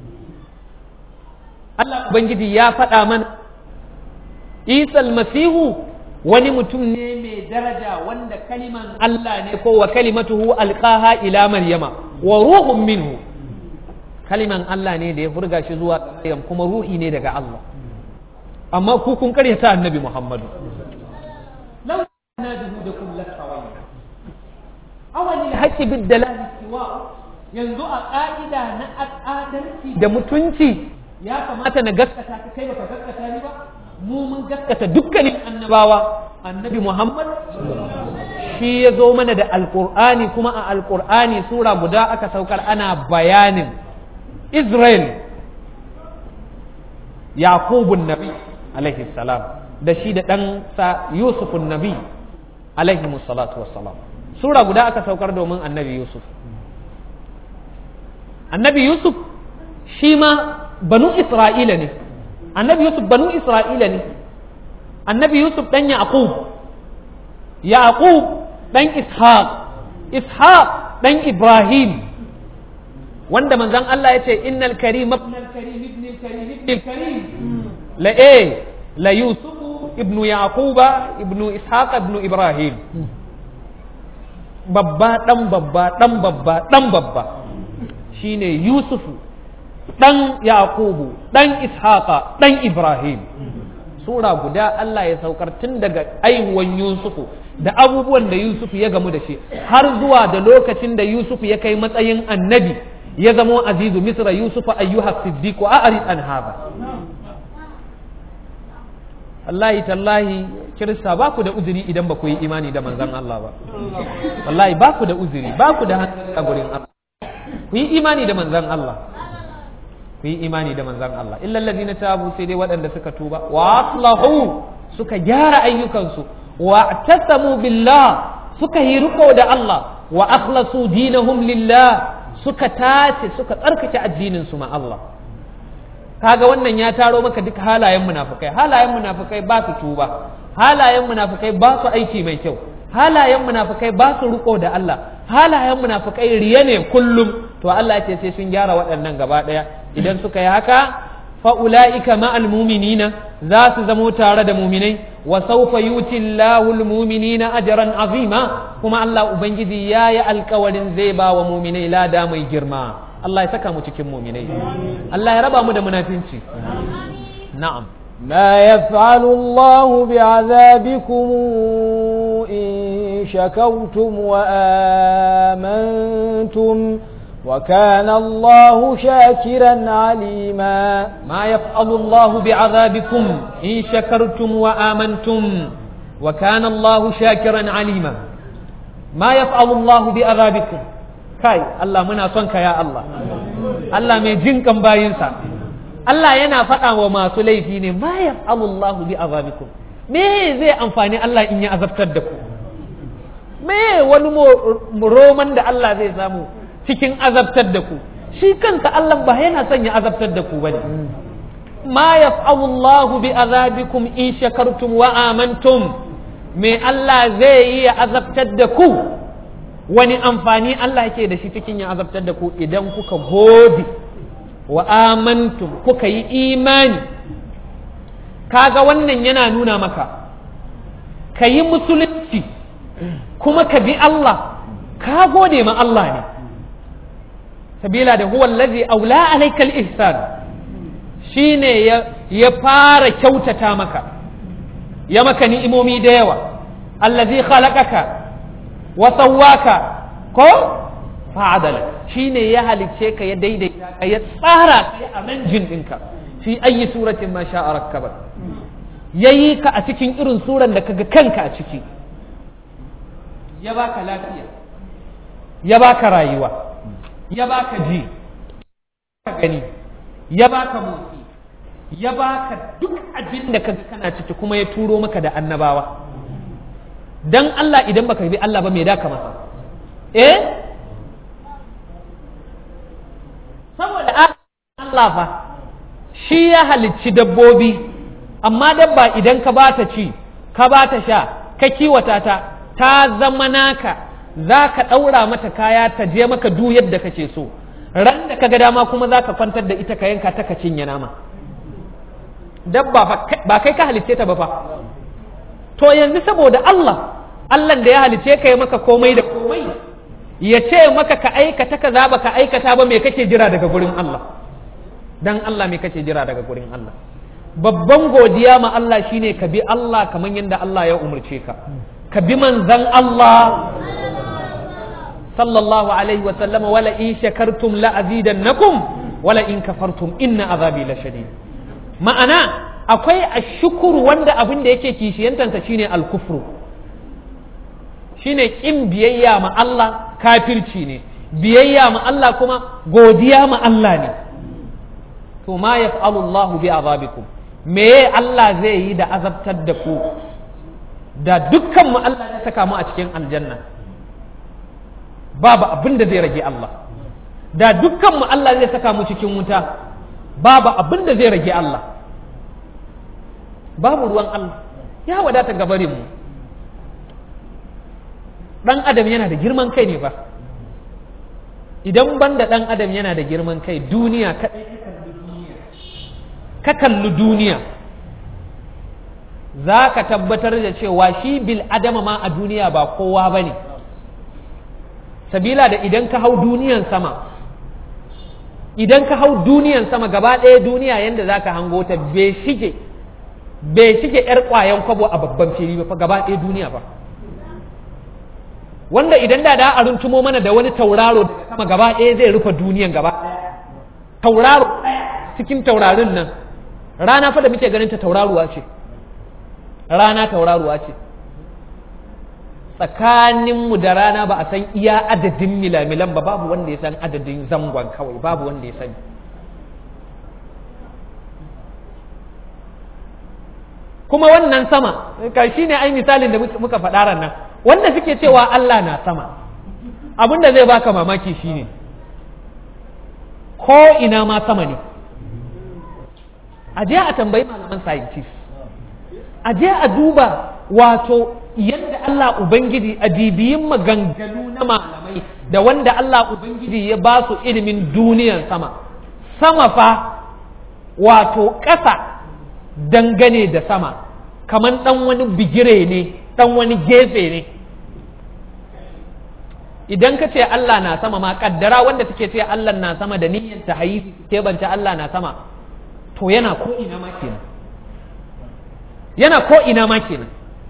[SPEAKER 2] Allah Ubangiji ya faɗa mana Isa almasihu wani mutum ne mai daraja wanda kaliman Allah ne ko wa kalimatuhu alqaha ila maryama wa ruhun minhu, kaliman Allah ne da ya furga shi zuwa Maryam kuma ruhi ne daga Allah. Amma ku kun karyata annabi Muhammadu. law naduhukum lasawayna awali alhaqqi bid-dalal siwa, yanzu a ƙa'ida na adalci da mutunci ya kamata na gaskata ka kai baka gaskata ni ba. Mu mun gaskata dukkanin annabawa. Annabi Muhammad shi ya zo mana da alƙur'ani, kuma a alƙur'ani sura guda aka saukar ana bayanin Israel, Yaqubun Nabi alaihi salam da shi da ɗansa Yusufun Nabi alaihi salatu wassalam. Sura guda aka saukar domin annabi Yusuf. Annabi Yusuf shi ma banu Isra'ila ne. Annabi Yusuf banu Isra'ila ne. Annabi Yusuf ɗan Yaqub, Yaqub ɗan Ishaq, Ishaq ɗan Ibrahim, wanda manzon Allah ya ce innal karim ibnal karim ibnil karim ibnil karim la eh la Yusuf ibnu Yaquba ibnu Ishaq ibnu Ibrahim. Babba ɗan babba ɗan babba ɗan babba shine Yusufu ɗan Yaqubu ɗan Ishaqa ɗan Ibrahim. Sura guda Allah ya saukar tun daga aihuwan Yusufu da abubuwan da Yusufu ya gamu da shi har zuwa da lokacin da Yusufu ya kai matsayin annabi ya zamo azizu Misra. Yusufu ayyuha siddiqu a'rid an hada. Wallahi tallahi Kirista ba ku da uzuri idan ba ku yi imani da manzon Allah ba. Wallahi ba ku da uzuri, ba ku da hankali a gurin Allah. Ku yi imani da manzon Allah. Ku yi imani da manzon Allah. Illa allazina tabu, sai dai waɗanda suka tuba wa aslahu, suka gyara ayyukansu, wa tasamu billah, suka yi riko da Allah, wa akhlasu dinahum lillah, suka tace suka tsarkake addinin su ma Allah. Kaga wannan ya taro maka duk halayen munafikai. Halayen munafikai ba su tuba, halayen munafikai ba su aiki mai kyau, halayen munafikai ba su riko da Allah, halayen munafikai riya ne kullum. To Allah ce sai sun gyara waɗannan gaba ɗaya. Idan suka yi haka fa ulaika ma'al mu'minina, za su zamo tare da mu'minai, wa sawfa yuti Allahu al-mu'minina ajran azima, kuma Allah ubangiji yayi alƙawarin zai ba wa mu'minai lada mai girma. Allah ya saka mu cikin mu'minai. Allah ya raba mu da munafinci. Na'am.
[SPEAKER 1] ما يفعل الله بعذابكم إن شكرتم وآمنتم وكان الله شاكرا عليما.
[SPEAKER 2] ما يفعل الله بعذابكم إن شكرتم وآمنتم وكان الله شاكرا عليما. ما يفعل الله بعذابكم. كاي الله منا صنك يا الله. الله ميجنكم باينسا. Allah yana faɗa wa masu laifi ne ma yaf'alu Allahu bi azabikum, me zai amfani Allah in ya azabtar da ku? Me wani roman da Allah zai samu cikin azabtar da ku? Shi kansa Allah ba yana son ya azabtar da ku bane. Ma yaf'alu Allahu bi azabikum in shakartum wa amantum, me Allah zai yi ya azabtar da ku? Wani amfani Allah yake da shi cikin ya azabtar da ku idan kuka gode wa amantum kuka yi imani. Kaga wannan yana nuna maka ka yi musulunci kuma ka bi Allah, ka gode ma Allah ne, sabila da huwa allazi aula alayka al-ihsan, shine ya, ya fara kyautata maka, ya maka ni'imomi da yawa. Allazi khalaqaka wa sawwaka ko fa'adala, shine ya halicce ka ya daidaita ka ya tsara ka ya arrangin ɗinka fi ayi suratin ma sha'a rakkaba, yayi ka a cikin irin suran da kaga kanka a ciki, ya baka lafiya, ya baka rayuwa, ya baka ji, ya gani, ya baka motsi, ya baka duk abin da kaga kana ciki, kuma ya turo maka da annabawa. Dan Allah idan baka bi Allah ba me da ka masa? Eh? Saboda Allah fa shi ya halicci dabbobi, amma dabba idan ka bata ci, ka bata sha, ka kiwata ta, ta zama naka, za ka ɗaura mata kaya ta je maka duk yadda kake so. Ran da ka ga dama kuma za ka kwantar da ita ka yanka ta ka cinye nama. Dabba ba kai ka halicce ta ba fa. To yanzu saboda Allah, Allah da ya halicce ka yi maka komai da komai, ya ce maka ka aikata kaza ba ka aikata ba, me kake jira daga gurin Allah? Dan Allah me kake jira daga gurin Allah? Babban godiya ma Allah shine ka bi Allah kamar yadda Allah ya umarce ka, ka bi manzan Allah sallallahu alaihi wa sallama, wala in shakartum la azidannakum wala in kafartum inna azabi la shadid. Ma'ana akwai ashukuru wanda abin da yake kishiyantanta shine alkufru, shine kin biyayya ma Allah kafirci ne, biyayya ma Allah kuma godiya ma Allah ne. To ma yaf'alu Allah bi azabikum, me Allah zai yi da azabtar da ku? Da dukkan mu Allah ya saka mu a cikin aljanna, babu abin da zai rage Allah. Da dukkan mu Allah zai saka mu cikin wuta, babu abin da zai rage Allah. Babu ruwan Allah, ya wadata gabarin mu. Dan adam yana da girman kai ne ba? Idan banda dan adam yana da girman kai, duniya ka kalli duniya, za ka tabbatar da cewa shi bil adama ma a duniya ba kowa ba ne. Sabila da idan ka hau duniyan sama, idan ka hau duniyan sama gaba ɗaya duniya yadda za ka hango ta bai shige bai shige ‘yar ƙwayan kwabo a babban fili ba fa gaba ɗaya duniya ba. Wanda idan da da a runtumo mana da wani tauraro daga sama gaba ɗaya zai rufe duniyan gaba. Tauraro cikin taurarin nan, rana fa da muke ganin ta tauraruwa ce, rana tauraruwa ce. Tsakaninmu da rana ba a san iya adadin milamilan ba, babu wanda ya san adadin zangon kawai, babu wanda ya sani. Kuma wannan sama, shi ne ai misalin da muka faɗa ran nan, wanda suke cewa Allah na sama, abin da zai baka mamaki shine ko ina ma sama ne. A je a tambayi malaman scientist, a je a duba wato yadda Allah Ubangiji a bibiyin maganganu na malamai da wanda Allah Ubangiji ya ba su ilimin duniyan sama. Sama fa wato ƙasa dangane da sama kamar ɗan wani bigire ne, ɗan wani gefe ne. Idan ka ce Allah na sama ma kaddara wanda suke ce Allah na sama da niyyar ta hayi ke bance Allah na sama, to yana ko ina ma kenan, yana ko ina ma kenan.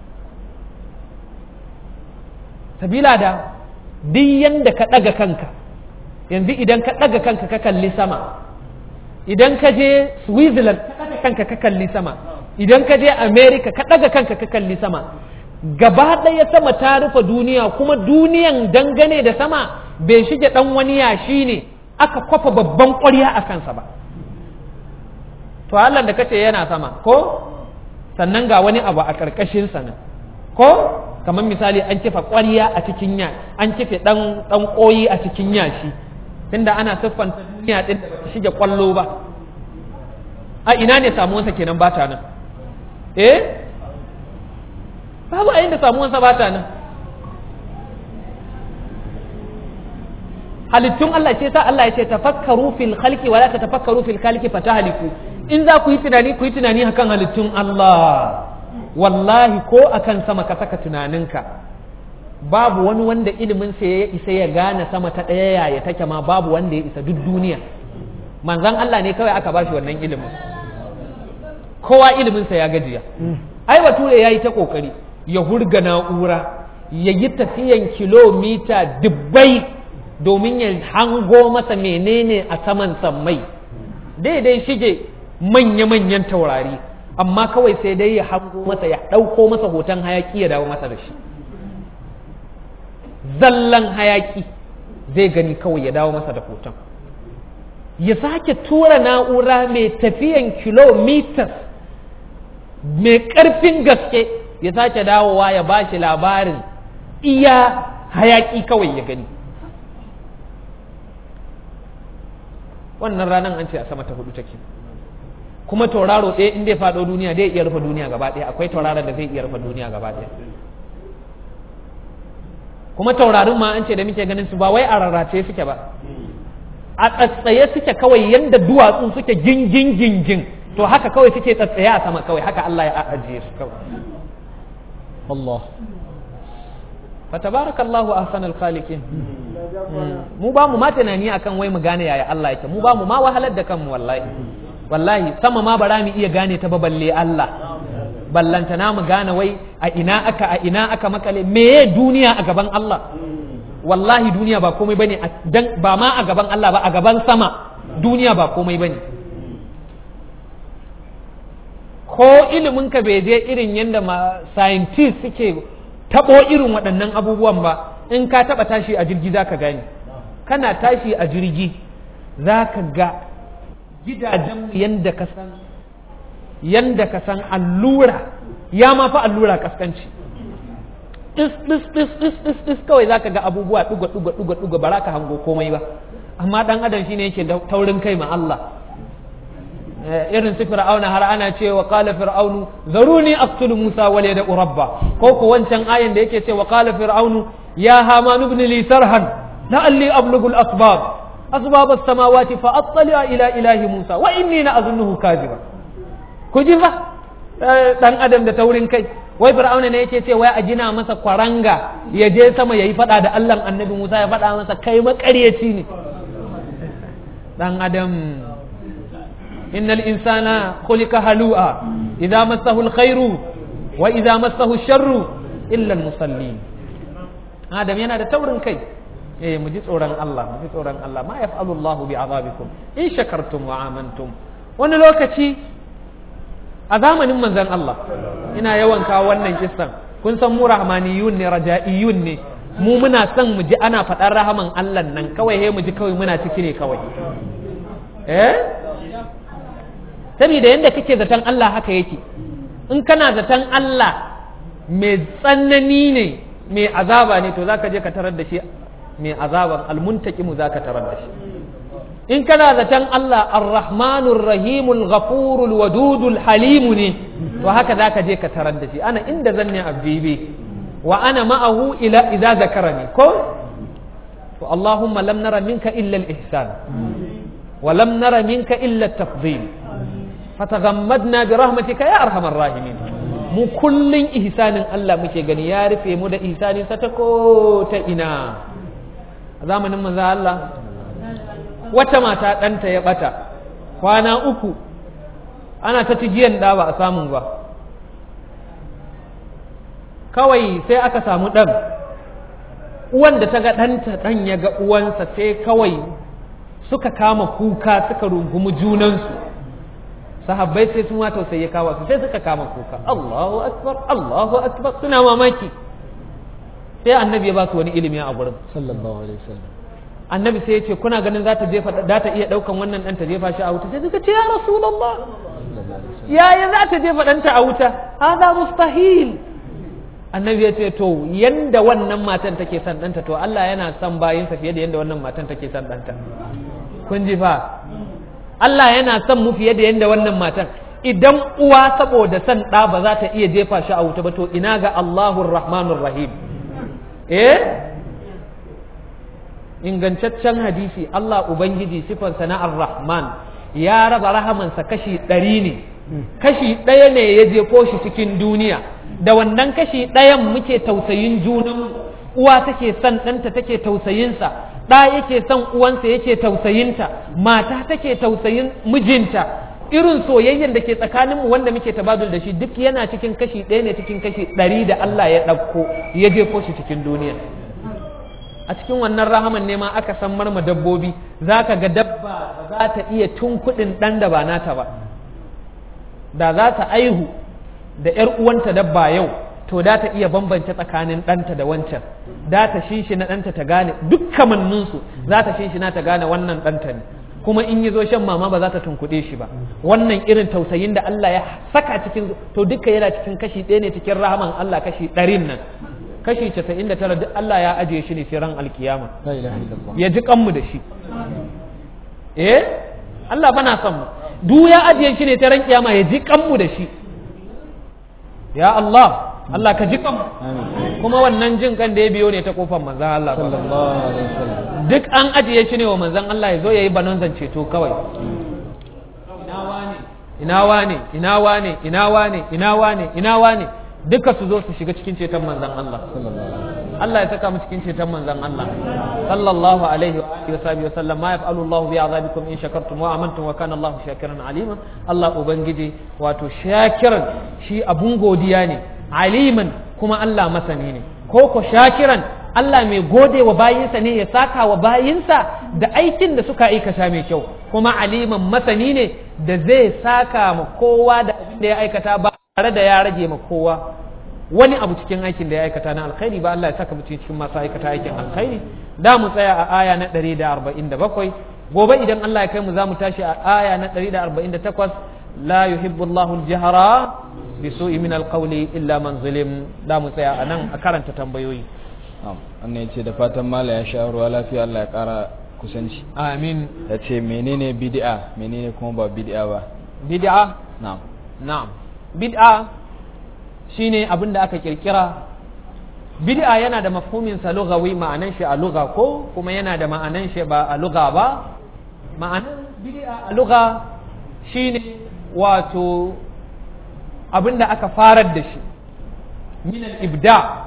[SPEAKER 2] Sabila da duk yanda ka ɗaga kanka, yanzu idan ka ɗaga kanka ka kalli sama, idan ka je Switzerland ka ɗaga kanka ka kalli sama, idan ka je America ka ɗaga kanka ka kalli sama, gaba ɗaya sama ta rufe duniya, kuma duniyan dangane da sama bai shige ɗan wani yashi ne aka kwafa babban ƙwarya a kansa ba. To Allah da kace yana sama ko, sannan ga wani abu a ƙarƙashin sa nan ko, kamar misali an kifa ƙwarya a cikin ya, an kife ɗan ɗan ƙoyi a cikin yashi, tunda ana siffanta duniya ɗin da bata shige ƙwallo ba. A ina ne samuwarsa kenan ba ta nan? Eh? Babu a inda samuwarsa ba ta nan.
[SPEAKER 3] halittun Allah ce sa Allah ya ce tafakkaru fil khalqi wala tatafakkaru fil khaliqi fatahliku in za ku yi tunani ku yi tunani akan halittun Allah wallahi ko akan sama ka saka tunaninka babu wani wanda ilimin sa ya isa ya gane sama ta daya yaya take ma babu wanda ya isa duk duniya manzon Allah ne kawai aka bashi wannan ilimin kowa ilimin sa ya gajiya ai bature yayi ta kokari ya hurga na'ura ya yi tafiyan kilomita dubbai domin ya hango masa menene a saman sammai daidai shige manya-manyan taurari amma kawai sai dai ya hango masa ya ɗauko masa hoton hayaki ya dawo masa da shi zallan hayaki zai gani kawai ya dawo masa da hoton ya sake tura na'ura mai tafiyan kilomitas mai ƙarfin gaske ya sake dawowa ya ba shi labarin iya hayaki kawai ya gani wannan ranar an ce a sama ta hudu take kuma tauraro ɗaya in zai faɗo duniya zai iya rufe duniya gaba ɗaya akwai tauraron da zai iya rufe duniya gaba ɗaya kuma taurarin ma an ce da muke ganin su ba wai a rarrace suke ba a tsatsaye suke kawai yanda duwatsu suke gingin gingin to haka kawai suke tsatsaye a sama kawai haka Allah ya ajiye su kawai Allah fatabarakallahu ahsanul khaliqin mu ba mu ma tunani akan wai mu gane yaya Allah yake mu ba mu ma wahalar da kanmu wallahi wallahi sama ma bara mu iya gane ta ba balle Allah ballanta na mu gane wai a ina aka a ina aka makale meye duniya a gaban Allah wallahi duniya ba komai bane dan ba ma a gaban Allah ba a gaban sama duniya ba komai bane ko ilimin ka bai je irin yanda ma scientists suke tabo irin waɗannan abubuwan ba in ka taba tashi a jirgi zaka gani kana tashi a jirgi zaka ga gidajen yanda ka san yanda ka san allura ya ma fa allura kaskanci is is is is is is kawai zaka ga abubuwa duga duga duga duga ba ka hango komai ba amma dan adam shine yake taurin kai ma Allah irin su fir'auna har ana cewa qala fir'aunu zaruni aqtulu musa wal yada rabba ko ko wancan ayan da yake cewa qala fir'aunu ya haman ibn li sarhan la'alli ablughu al asbab asbab as samawati fa attali ila ilahi musa wa inni la azunnuhu kadhiba ku ji fa dan adam da taurin kai wai fir'auna ne yake cewa a gina masa kwaranga ya je sama yayi fada da Allah annabi musa ya fada masa kai makaryaci ne dan adam إن الإنسان خلق هلوعا إذا مسه الخير وإذا مسه الشر إلا المصلين آدم yana da taurin kai eh mu ji tsoron Allah mu ji tsoron Allah ma yaf'alu Allahu bi'adabikum in shakartum wa amantum wani lokaci a zamanin manzon Allah ina yawan kawo wannan kissan kun san mu rahmaniyun ne raja'iyun ne mu muna son mu ji ana faɗar rahaman Allah nan kawai he mu ji kawai muna ciki ne kawai eh saboda yadda kake zaton Allah haka yake in kana zaton Allah mai tsanani ne mai azaba ne to zaka je ka tarar da shi mai azaban almuntaqimu zaka tarar da shi in kana zaton Allah arrahmanur rahimul ghafurul wadudul halimu ne to haka zaka je ka tarar da shi ana inda zanni abdibi wa ana ma'ahu ila idza zakarani ko to Allahumma lam nara minka illa al-ihsan wa lam nara minka illa at-tafdhil fataghammadna bi rahmatika ya arhamar rahimin mu kullun ihsanin Allah muke gani ya rufe mu da ihsanin sa ta ko ta ina a zamanin manzo Allah wata mata danta ya bata kwana uku ana ta tijiyan da ba a samu ba kawai sai aka samu dan uwan da ta ga danta dan ya ga uwansa sai kawai suka kama kuka suka rungumi junansu sahabbai sai sun wato sai ya kawo su sai suka kama kuka Allahu akbar Allahu akbar suna mamaki sai annabi ya ba su wani ilimi a gurin sallallahu alaihi wasallam annabi sai ya ce kuna ganin za ta jefa za ta iya daukan wannan dan ta jefa shi a wuta sai suka ce ya rasulullah yaya za ta jefa danta a wuta hada mustahil annabi ya ce to yanda wannan matan take son danta to Allah yana son bayinsa fiye da yanda wannan matan take son danta kun ji fa Allah yana son mu fiye da yadda wannan matan idan uwa saboda son ɗa ba za ta iya jefa shi a wuta ba to ina ga Allahur Rahmanur Rahim eh ingantaccen hadisi Allah ubangiji sifansa na ar-rahman ya raba rahamansa kashi ɗari ne kashi ɗaya ne ya jefo shi cikin duniya da wannan kashi ɗayan muke tausayin junan uwa take son ɗanta take tausayinsa ɗa yake son uwansa yake tausayinta mata take tausayin mijinta irin soyayyen da ke tsakaninmu wanda muke tabadul da shi duk yana cikin kashi ɗaya ne cikin kashi ɗari da Allah ya ɗauko ya jefo shi cikin duniya a cikin wannan rahaman ne ma aka san marma dabbobi za ka ga dabba ba za ta iya tun kuɗin ɗan da ba nata ba da za ta aihu da ‘yar uwanta dabba yau to da ta iya bambance tsakanin ɗanta da wancan da ta shi na ɗanta ta gane duk kamanninsu za ta shi na ta gane wannan ɗanta ne kuma in yi zo shan mama ba za ta tunkuɗe shi ba wannan irin tausayin da Allah ya saka cikin to duka yana cikin kashi ɗaya ne cikin rahaman Allah kashi ɗarin nan kashi casa'in da tara duk Allah ya ajiye shi ne sai ran alkiyama ya ji kanmu da shi eh Allah bana son mu duk ya ajiye shi ne ta ran kiyama ya ji kanmu da shi ya Allah Allah ka ji kanmu kuma wannan jin kan da ya biyo ne ta kofar manzon Allah sallallahu alaihi wasallam duk an ajiye shi ne wa manzon Allah ya zo yayi banonzan ceto kawai ina wane ina wane ina wane ina wane ina wane ina wane duka su zo su shiga cikin ceton manzon Allah Allah ya saka mu cikin ceton manzon Allah sallallahu alaihi wa alihi wa sahbihi wasallam ma yaf'alu Allah bi azabikum in shakartum wa amantum wa kana Allah shakiran alima Allah ubangiji wato shakiran shi abun godiya ne aliman kuma Allah masani ne ko ko shakiran Allah mai gode wa bayinsa ne ya saka wa bayinsa da aikin da suka aikata mai kyau kuma aliman masani ne da zai saka ma kowa da abin da ya aikata ba tare da ya rage ma kowa wani abu cikin aikin da ya aikata na alkhairi ba Allah ya saka mutum cikin masu aikata aikin alkhairi da mu tsaya a aya na ɗari da arba'in da bakwai gobe idan Allah ya kai mu za mu tashi a aya na ɗari da arba'in da takwas la yuhibbu Allahu al-jahra bi su'i min al-qawli illa man zulim da mu tsaya a nan a karanta tambayoyi
[SPEAKER 1] wannan yace da fatan mala ya sha ruwa lafiya Allah ya kara kusanci
[SPEAKER 3] amin
[SPEAKER 1] yace menene bid'a menene kuma ba bid'a ba
[SPEAKER 3] bid'a
[SPEAKER 1] na'am
[SPEAKER 3] na'am bid'a shine abin da aka kirkira bid'a yana da mafhumin sa lughawi ma'anan shi a lugha ko kuma yana da ma'anan shi ba a lugha ba ma'anan bid'a a lugha shine wato abin da aka farar da shi min al-ibda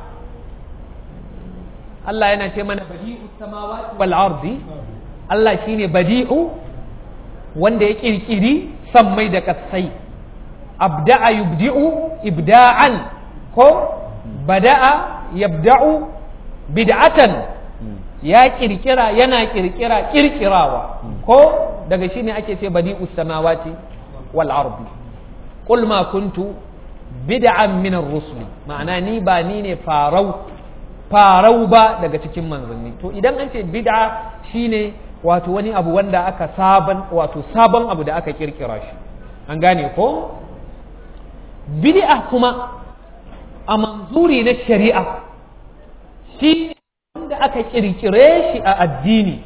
[SPEAKER 3] Allah yana ce mana badi'u samawati wal ardi Allah shine badi'u wanda ya kirkiri sammai da kasai abda'a yubdi'u ibda'an ko bada'a yabda'u bid'atan ya kirkira yana kirkira kirkirawa ko daga shine ake ce badi'u samawati wal ardi qul ma kuntu bid'an min ar-rusul ma'ana ni ba ni ne farau farau ba daga cikin manzanni to idan an ce bid'a shine wato wani abu wanda aka sabon wato sabon abu da aka kirkira shi an gane ko bid'a kuma a manzuri na shari'a shi wanda aka kirkire shi a addini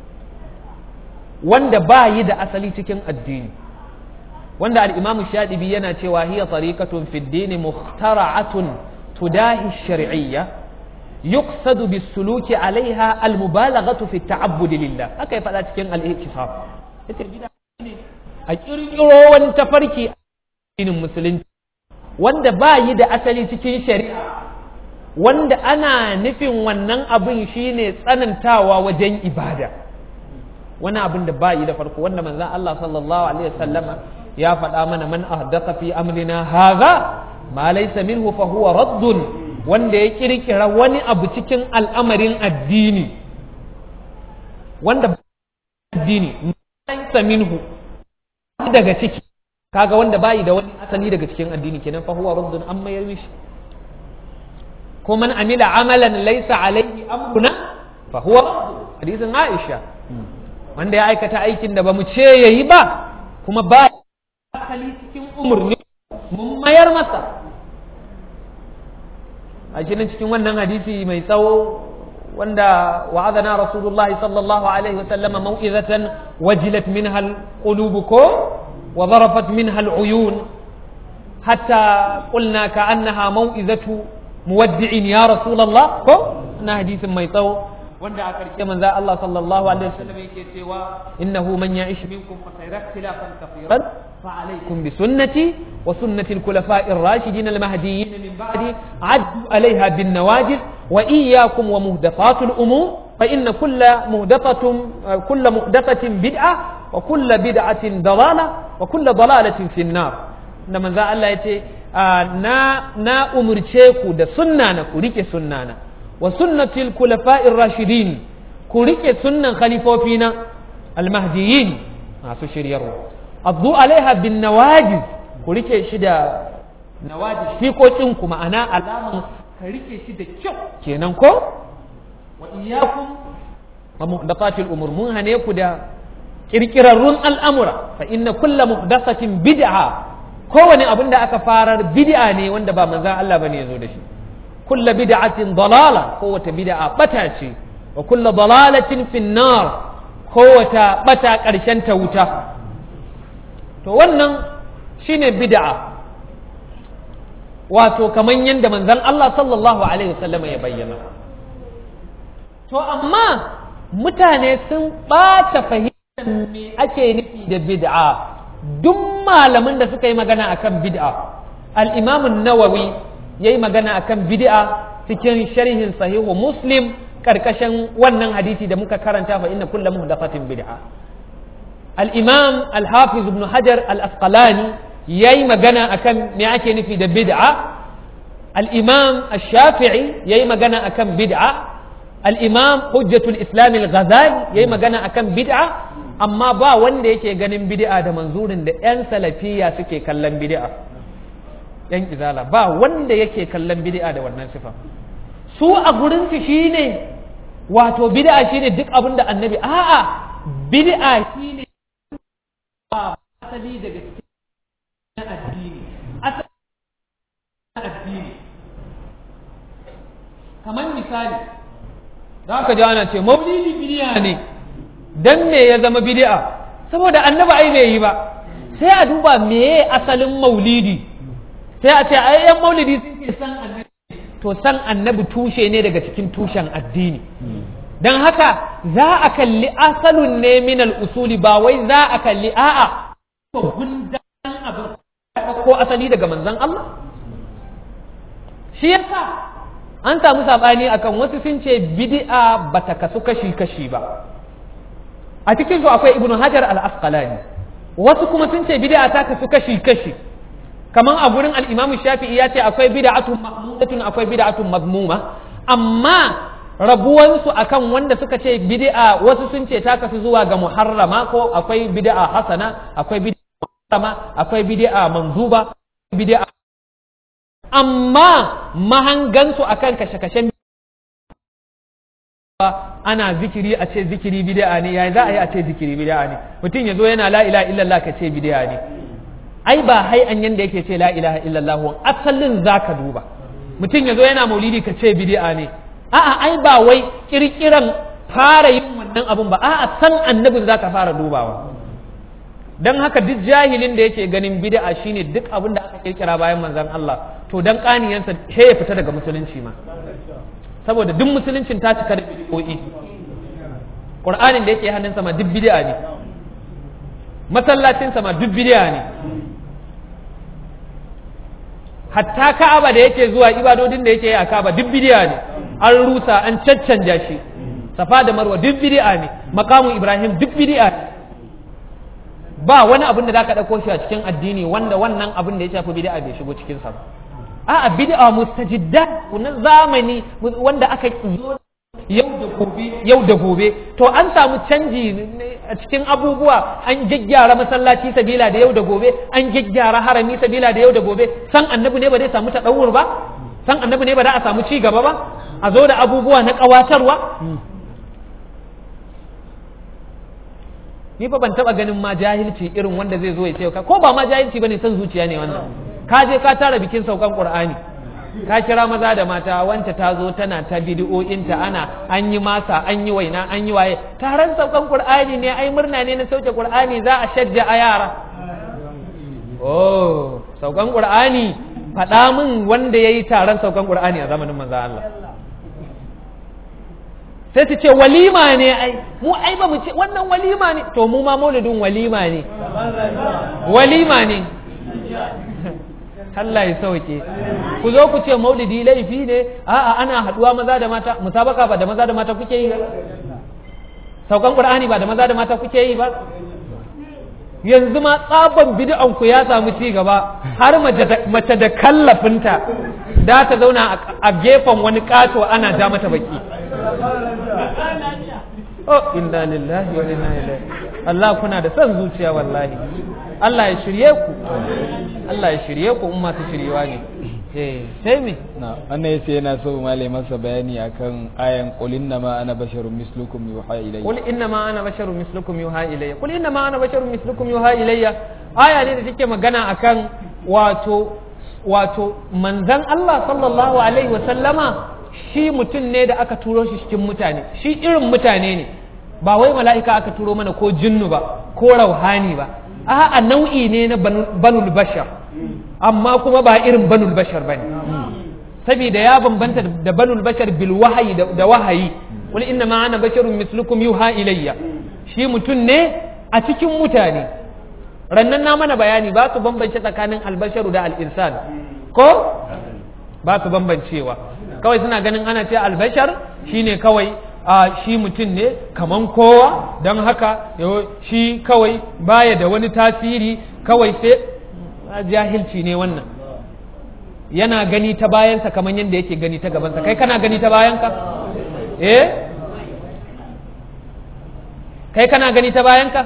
[SPEAKER 3] wanda ba yi da asali cikin addini wanda al-imamu shadibi yana cewa hiya tariqatun fi ad-din mukhtara'atun tudahi ash-shar'iyya yuqsadu bis-suluki 'alayha al-mubalaghatu fi at-ta'abbud lillah haka ya fada cikin al-ihtisab yace bid'a ne a kirkiro wani tafarki a addinin musulunci wanda ba yi da asali cikin shari'a wanda ana nufin wannan abin shine tsanantawa wajen ibada wani abin da ba yi da farko wanda manzon Allah sallallahu alaihi wasallama ya faɗa mana man ahdatha fi amrina hadha ma laysa minhu fa huwa raddun wanda ya kirkira wani abu cikin al'amarin addini wanda addini laysa minhu daga ciki kaga wanda bayi da wani asali daga cikin addini kenan fa huwa raddun amma yarwi shi ko man amila amalan laysa alayhi amruna fa huwa hadisin Aisha wanda ya aikata aikin da bamu ce yayi ba kuma ba asali cikin umurni mun mayar masa a cikin cikin wannan hadisi mai tsawo wanda wa'adana rasulullahi sallallahu alaihi wasallam mau'izatan wajilat minha alqulub ko وظرفت منها العيون حتى قلنا كأنها موئزة مودع يا رسول الله كو أنا حديث ما يطو wanda a ƙarshe manzo Allah sallallahu alaihi wasallam yake cewa innahu man ya'ish minkum fa sayara ikhtilafan kathiran fa alaykum bi sunnati wa sunnati al-khulafa'i ar-rashidin al-mahdiyyin min ba'di 'addu 'alayha bin nawajid wa iyyakum wa muhdathatil umur fa inna kulla muhdathatin kulla muhdathatin bid'ah wa kulla bid'atin dalalah wa kulla dalalatin fi an-nar da manzo Allah yace na na umurce ku da sunna na ku rike sunna na wa sunnatil khulafa'ir rashidin ku rike sunnan khalifofina al-mahdiyyin masu shiryarwa addu alaiha bin nawajiz ku rike shi da nawajiz fikokin ku ma'ana alaman ka rike shi da kyau kenan ko wa iyyakum wa muhdathatil umur mun hane ku da kirkirarrun al'amura fa inna kulla muhdathatin bid'a kowane abin da aka farar bid'a ne wanda ba manzon Allah bane yazo da shi kulla bid'atin dalala kowace bid'a bata ce wa kulla dalalatin fin nar kowace bata karshen ta wuta to wannan shine bid'a wato kaman yanda manzon Allah sallallahu alaihi wasallam ya bayyana to amma mutane sun bata fahimtar me ake nufi da bid'a duk malaman da suka yi magana akan bid'a al-Imam an-Nawawi yayi magana akan bid'a cikin sharhin sahihu Muslim karkashin wannan hadisi da muka karanta fa inna kullu muhdathatin bid'a al-Imam al-Hafiz Ibn Hajar al-Asqalani yayi magana akan me ake nufi da bid'a al-Imam ash-Shafi'i yayi magana akan bid'a al-Imam Hujjatul Islam al-Ghazali yayi magana akan bid'a amma ba wanda yake ganin bid'a da manzurin da yan salafiya suke kallon bid'a yan izala ba wanda yake kallon bid'a da wannan sifa su a gurin su shine wato bid'a shine duk abin da annabi a'a bid'a shine asali daga cikin addini asali addini kamar misali za ka ji ana ce maulidi bid'a ne dan me ya zama bid'a saboda annabi ai bai yi ba sai a duba meye asalin maulidi sai a ce ai yan maulidi suke san annabi to san annabi tushe ne daga cikin tushen addini dan haka za a kalli asalun ne min al-usuli ba wai za a kalli a'a gundan abin ko asali daga manzon Allah shi yasa an samu sabani akan wasu sun ce bid'a bata kasu kashi kashi ba a cikin su akwai ibnu hajar al-asqalani wasu kuma sun ce bid'a ta kasu kashi kashi kaman a gurin al-imam shafi'i ya ce akwai bid'atun mahmudatun akwai bid'atun madmuma amma rabuwan su akan wanda suka ce bid'a wasu sun ce ta kasu zuwa ga muharrama ko akwai bid'a hasana akwai bid'a muharrama akwai bid'a manzuba bid'a amma mahangansu akan kashe-kashen ana zikiri a ce zikiri bid'a ne yayi za a yi a ce zikiri bid'a ne mutum yazo yana la ilaha illallah ka ce bid'a ne ai ba hai an yanda yake ce la ilaha illallah wan asalin zaka duba mutum yazo yana maulidi ka ce bid'a ne a'a ai ba wai kirkiran fara yin wannan abun ba a'a san annabin zaka fara dubawa dan haka duk jahilin da yake ganin bid'a shine duk abin da aka kirkira bayan manzon Allah to dan kaniyansa he ya fita daga musulunci ma saboda duk musuluncin ta cika da bid'o'i Qur'anin da yake hannunsa ma duk bid'a ne masallacin sa ma duk bid'a ne hatta Ka'aba da yake zuwa ibadodin da yake yi a Ka'aba duk bid'a ne an rusa an caccanja shi Safa da Marwa duk bid'a ne maqamu Ibrahim duk bid'a ne ba wani abin da zaka dauko shi a cikin addini wanda wannan abin da ya shafi bid'a bai shigo cikin sa ba a'a bid'a mustajiddat kunan zamani wanda aka zo yau da gobe yau da gobe to an samu canji a cikin abubuwa an gyaggyara masallaci sabila da yau da gobe an gyaggyara harami sabila da yau da gobe san annabi ne ba zai samu tadawur ba san annabi ne ba za a samu ci gaba ba a zo da abubuwa na kawatarwa ni fa ban taba ganin ma jahilci irin wanda zai zo ya ce ko ba ma jahilci bane san zuciya ne wannan ka je ka tara bikin saukan qur'ani ka kira maza da mata wanta ta zo tana ta bid'o'inta ana an yi masa an yi waina an yi waye taron saukan qur'ani ne ai murna ne na sauke qur'ani za a shajja a yara oh saukan qur'ani faɗa min wanda yayi taron saukan qur'ani a zamanin manzo Allah sai su ce walima ne ai mu ai ba mu ce wannan walima ne to mu ma maulidin walima ne walima ne Allah ya sauke ku zo ku ce maulidi laifi ne a'a ana haduwa maza da mata musabaka ba da maza da mata kuke yi saukan qur'ani ba da maza da mata kuke yi ba yanzu ma tsaban bid'an ku ya samu ci gaba har mace da kallafinta da ta zauna a gefen wani kato ana ja mata baki oh inna lillahi wa inna ilaihi Allah kuna da son zuciya wallahi Allah ya shirye ku Allah ya shirye ku in masu shiryewa ne eh sai me
[SPEAKER 1] na wannan yace yana so malai masa bayani akan ayan qul inna ma ana basharun mislukum yuha ilayya
[SPEAKER 3] qul inna ma ana basharun mislukum yuha ilayya qul inna ma ana basharun mislukum yuha ilayya aya ne da take magana akan wato wato manzon Allah sallallahu alaihi wa sallama shi mutum ne da aka turo shi cikin mutane shi irin mutane ne ba wai mala'ika aka turo mana ko jinnu ba ko rauhani ba a'a nau'i ne na banul bashar amma kuma ba irin banul bashar bane saboda ya bambanta da banul bashar bil wahayi da wahayi qul inna ma ana basharun mislukum yuha ilayya shi mutum ne a cikin mutane rannan na mana bayani ba su bambance tsakanin albasharu da al-insan ko ba su bambancewa kawai suna ganin ana ce albashar shine kawai a shi mutum ne kaman kowa don haka shi kawai baya da wani tasiri kawai sai jahilci ne wannan yana gani ta bayansa kaman yadda yake gani ta gabansa kai kana gani ta bayanka eh kai kana gani ta bayanka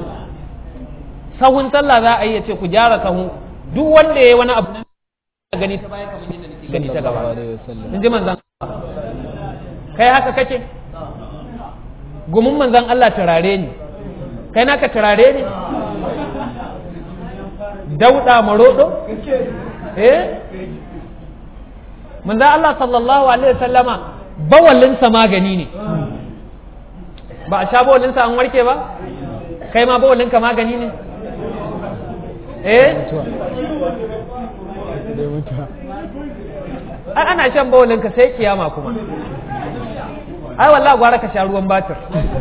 [SPEAKER 3] sahun sallah za a yi ya ce ku gyara sahu duk wanda ya yi wani abu gani ta baya kaman yadda nake gani ta gaba in ji manzan kai haka kake gumin manzan Allah turare ne kai naka turare ne dauda marodo eh manzan Allah sallallahu alaihi wasallama bawalinsa magani ne ba a sha bawalinsa an warke ba kai ma bawalinka magani ne eh ai ana shan bawalinka sai kiyama kuma ai wallahi gwara ka sha ruwan batir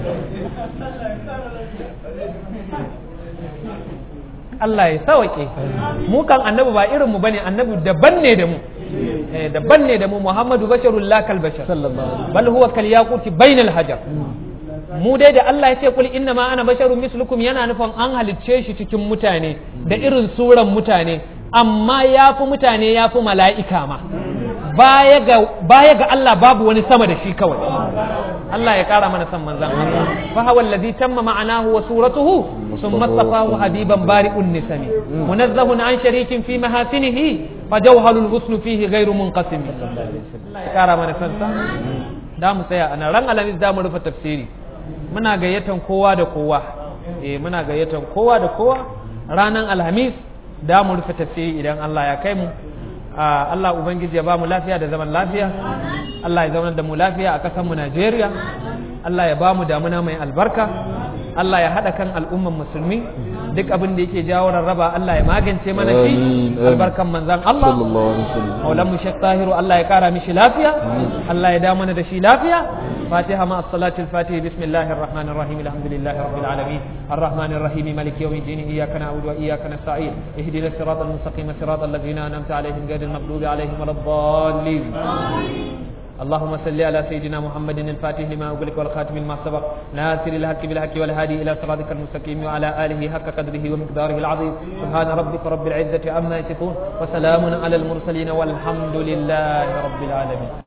[SPEAKER 3] Allah ya sauke mu kan annabi ba irin mu bane annabi daban ne da mu eh daban ne da mu Muhammadu basharul la kal bashar bal huwa kal yaquti bainal hajar mu dai da Allah ya ce kul inna ma ana basharun mislukum yana nufin an halicce shi cikin mutane da irin suran mutane amma yafi mutane yafi mala'ika ma baya ga baya ga Allah babu wani sama da shi kawai Allah ya kara mana san manzan Allah fa huwa allazi tamma ma'anahu wa suratuhu thumma safahu habiban bari'un nisami munazzahun an sharikin fi mahasinihi fa jawhalul husn fihi ghairu munqasim Allah ya kara mana san sa da mu tsaya ana ran alamis da mu rufe tafsiri muna gayyatan kowa da kowa eh muna gayyatan kowa da kowa ranan alhamis da mu rufe tafsiri idan Allah ya kai mu Allah Ubangiji ya ba mu lafiya da zaman lafiya Allah ya zaunar da mu lafiya a ƙasar mu Najeriya Allah ya ba mu damuna mai albarka Allah ya haɗa kan al'umman musulmi duk abin da yake jawo rarraba Allah ya magance mana shi albarkan manzan Allah maulan mu Sheikh Tahiru Allah ya kara mishi lafiya Allah ya da mana da shi lafiya فاتحة مع الصلاة الفاتحة بسم الله الرحمن الرحيم الحمد لله رب العالمين الرحمن الرحيم مالك يوم الدين إياك نعبد وإياك نستعين اهدنا الصراط المستقيم صراط الذين أنعمت عليهم غير المغضوب عليهم ولا الضالين اللهم صل على سيدنا محمد الفاتح لما أغلق والخاتم لما سبق ناصر الحق بالحق والهادي إلى صراطك المستقيم وعلى آله حق قدره ومقداره العظيم سبحان ربك رب العزة عما يصفون وسلام على المرسلين والحمد لله رب العالمين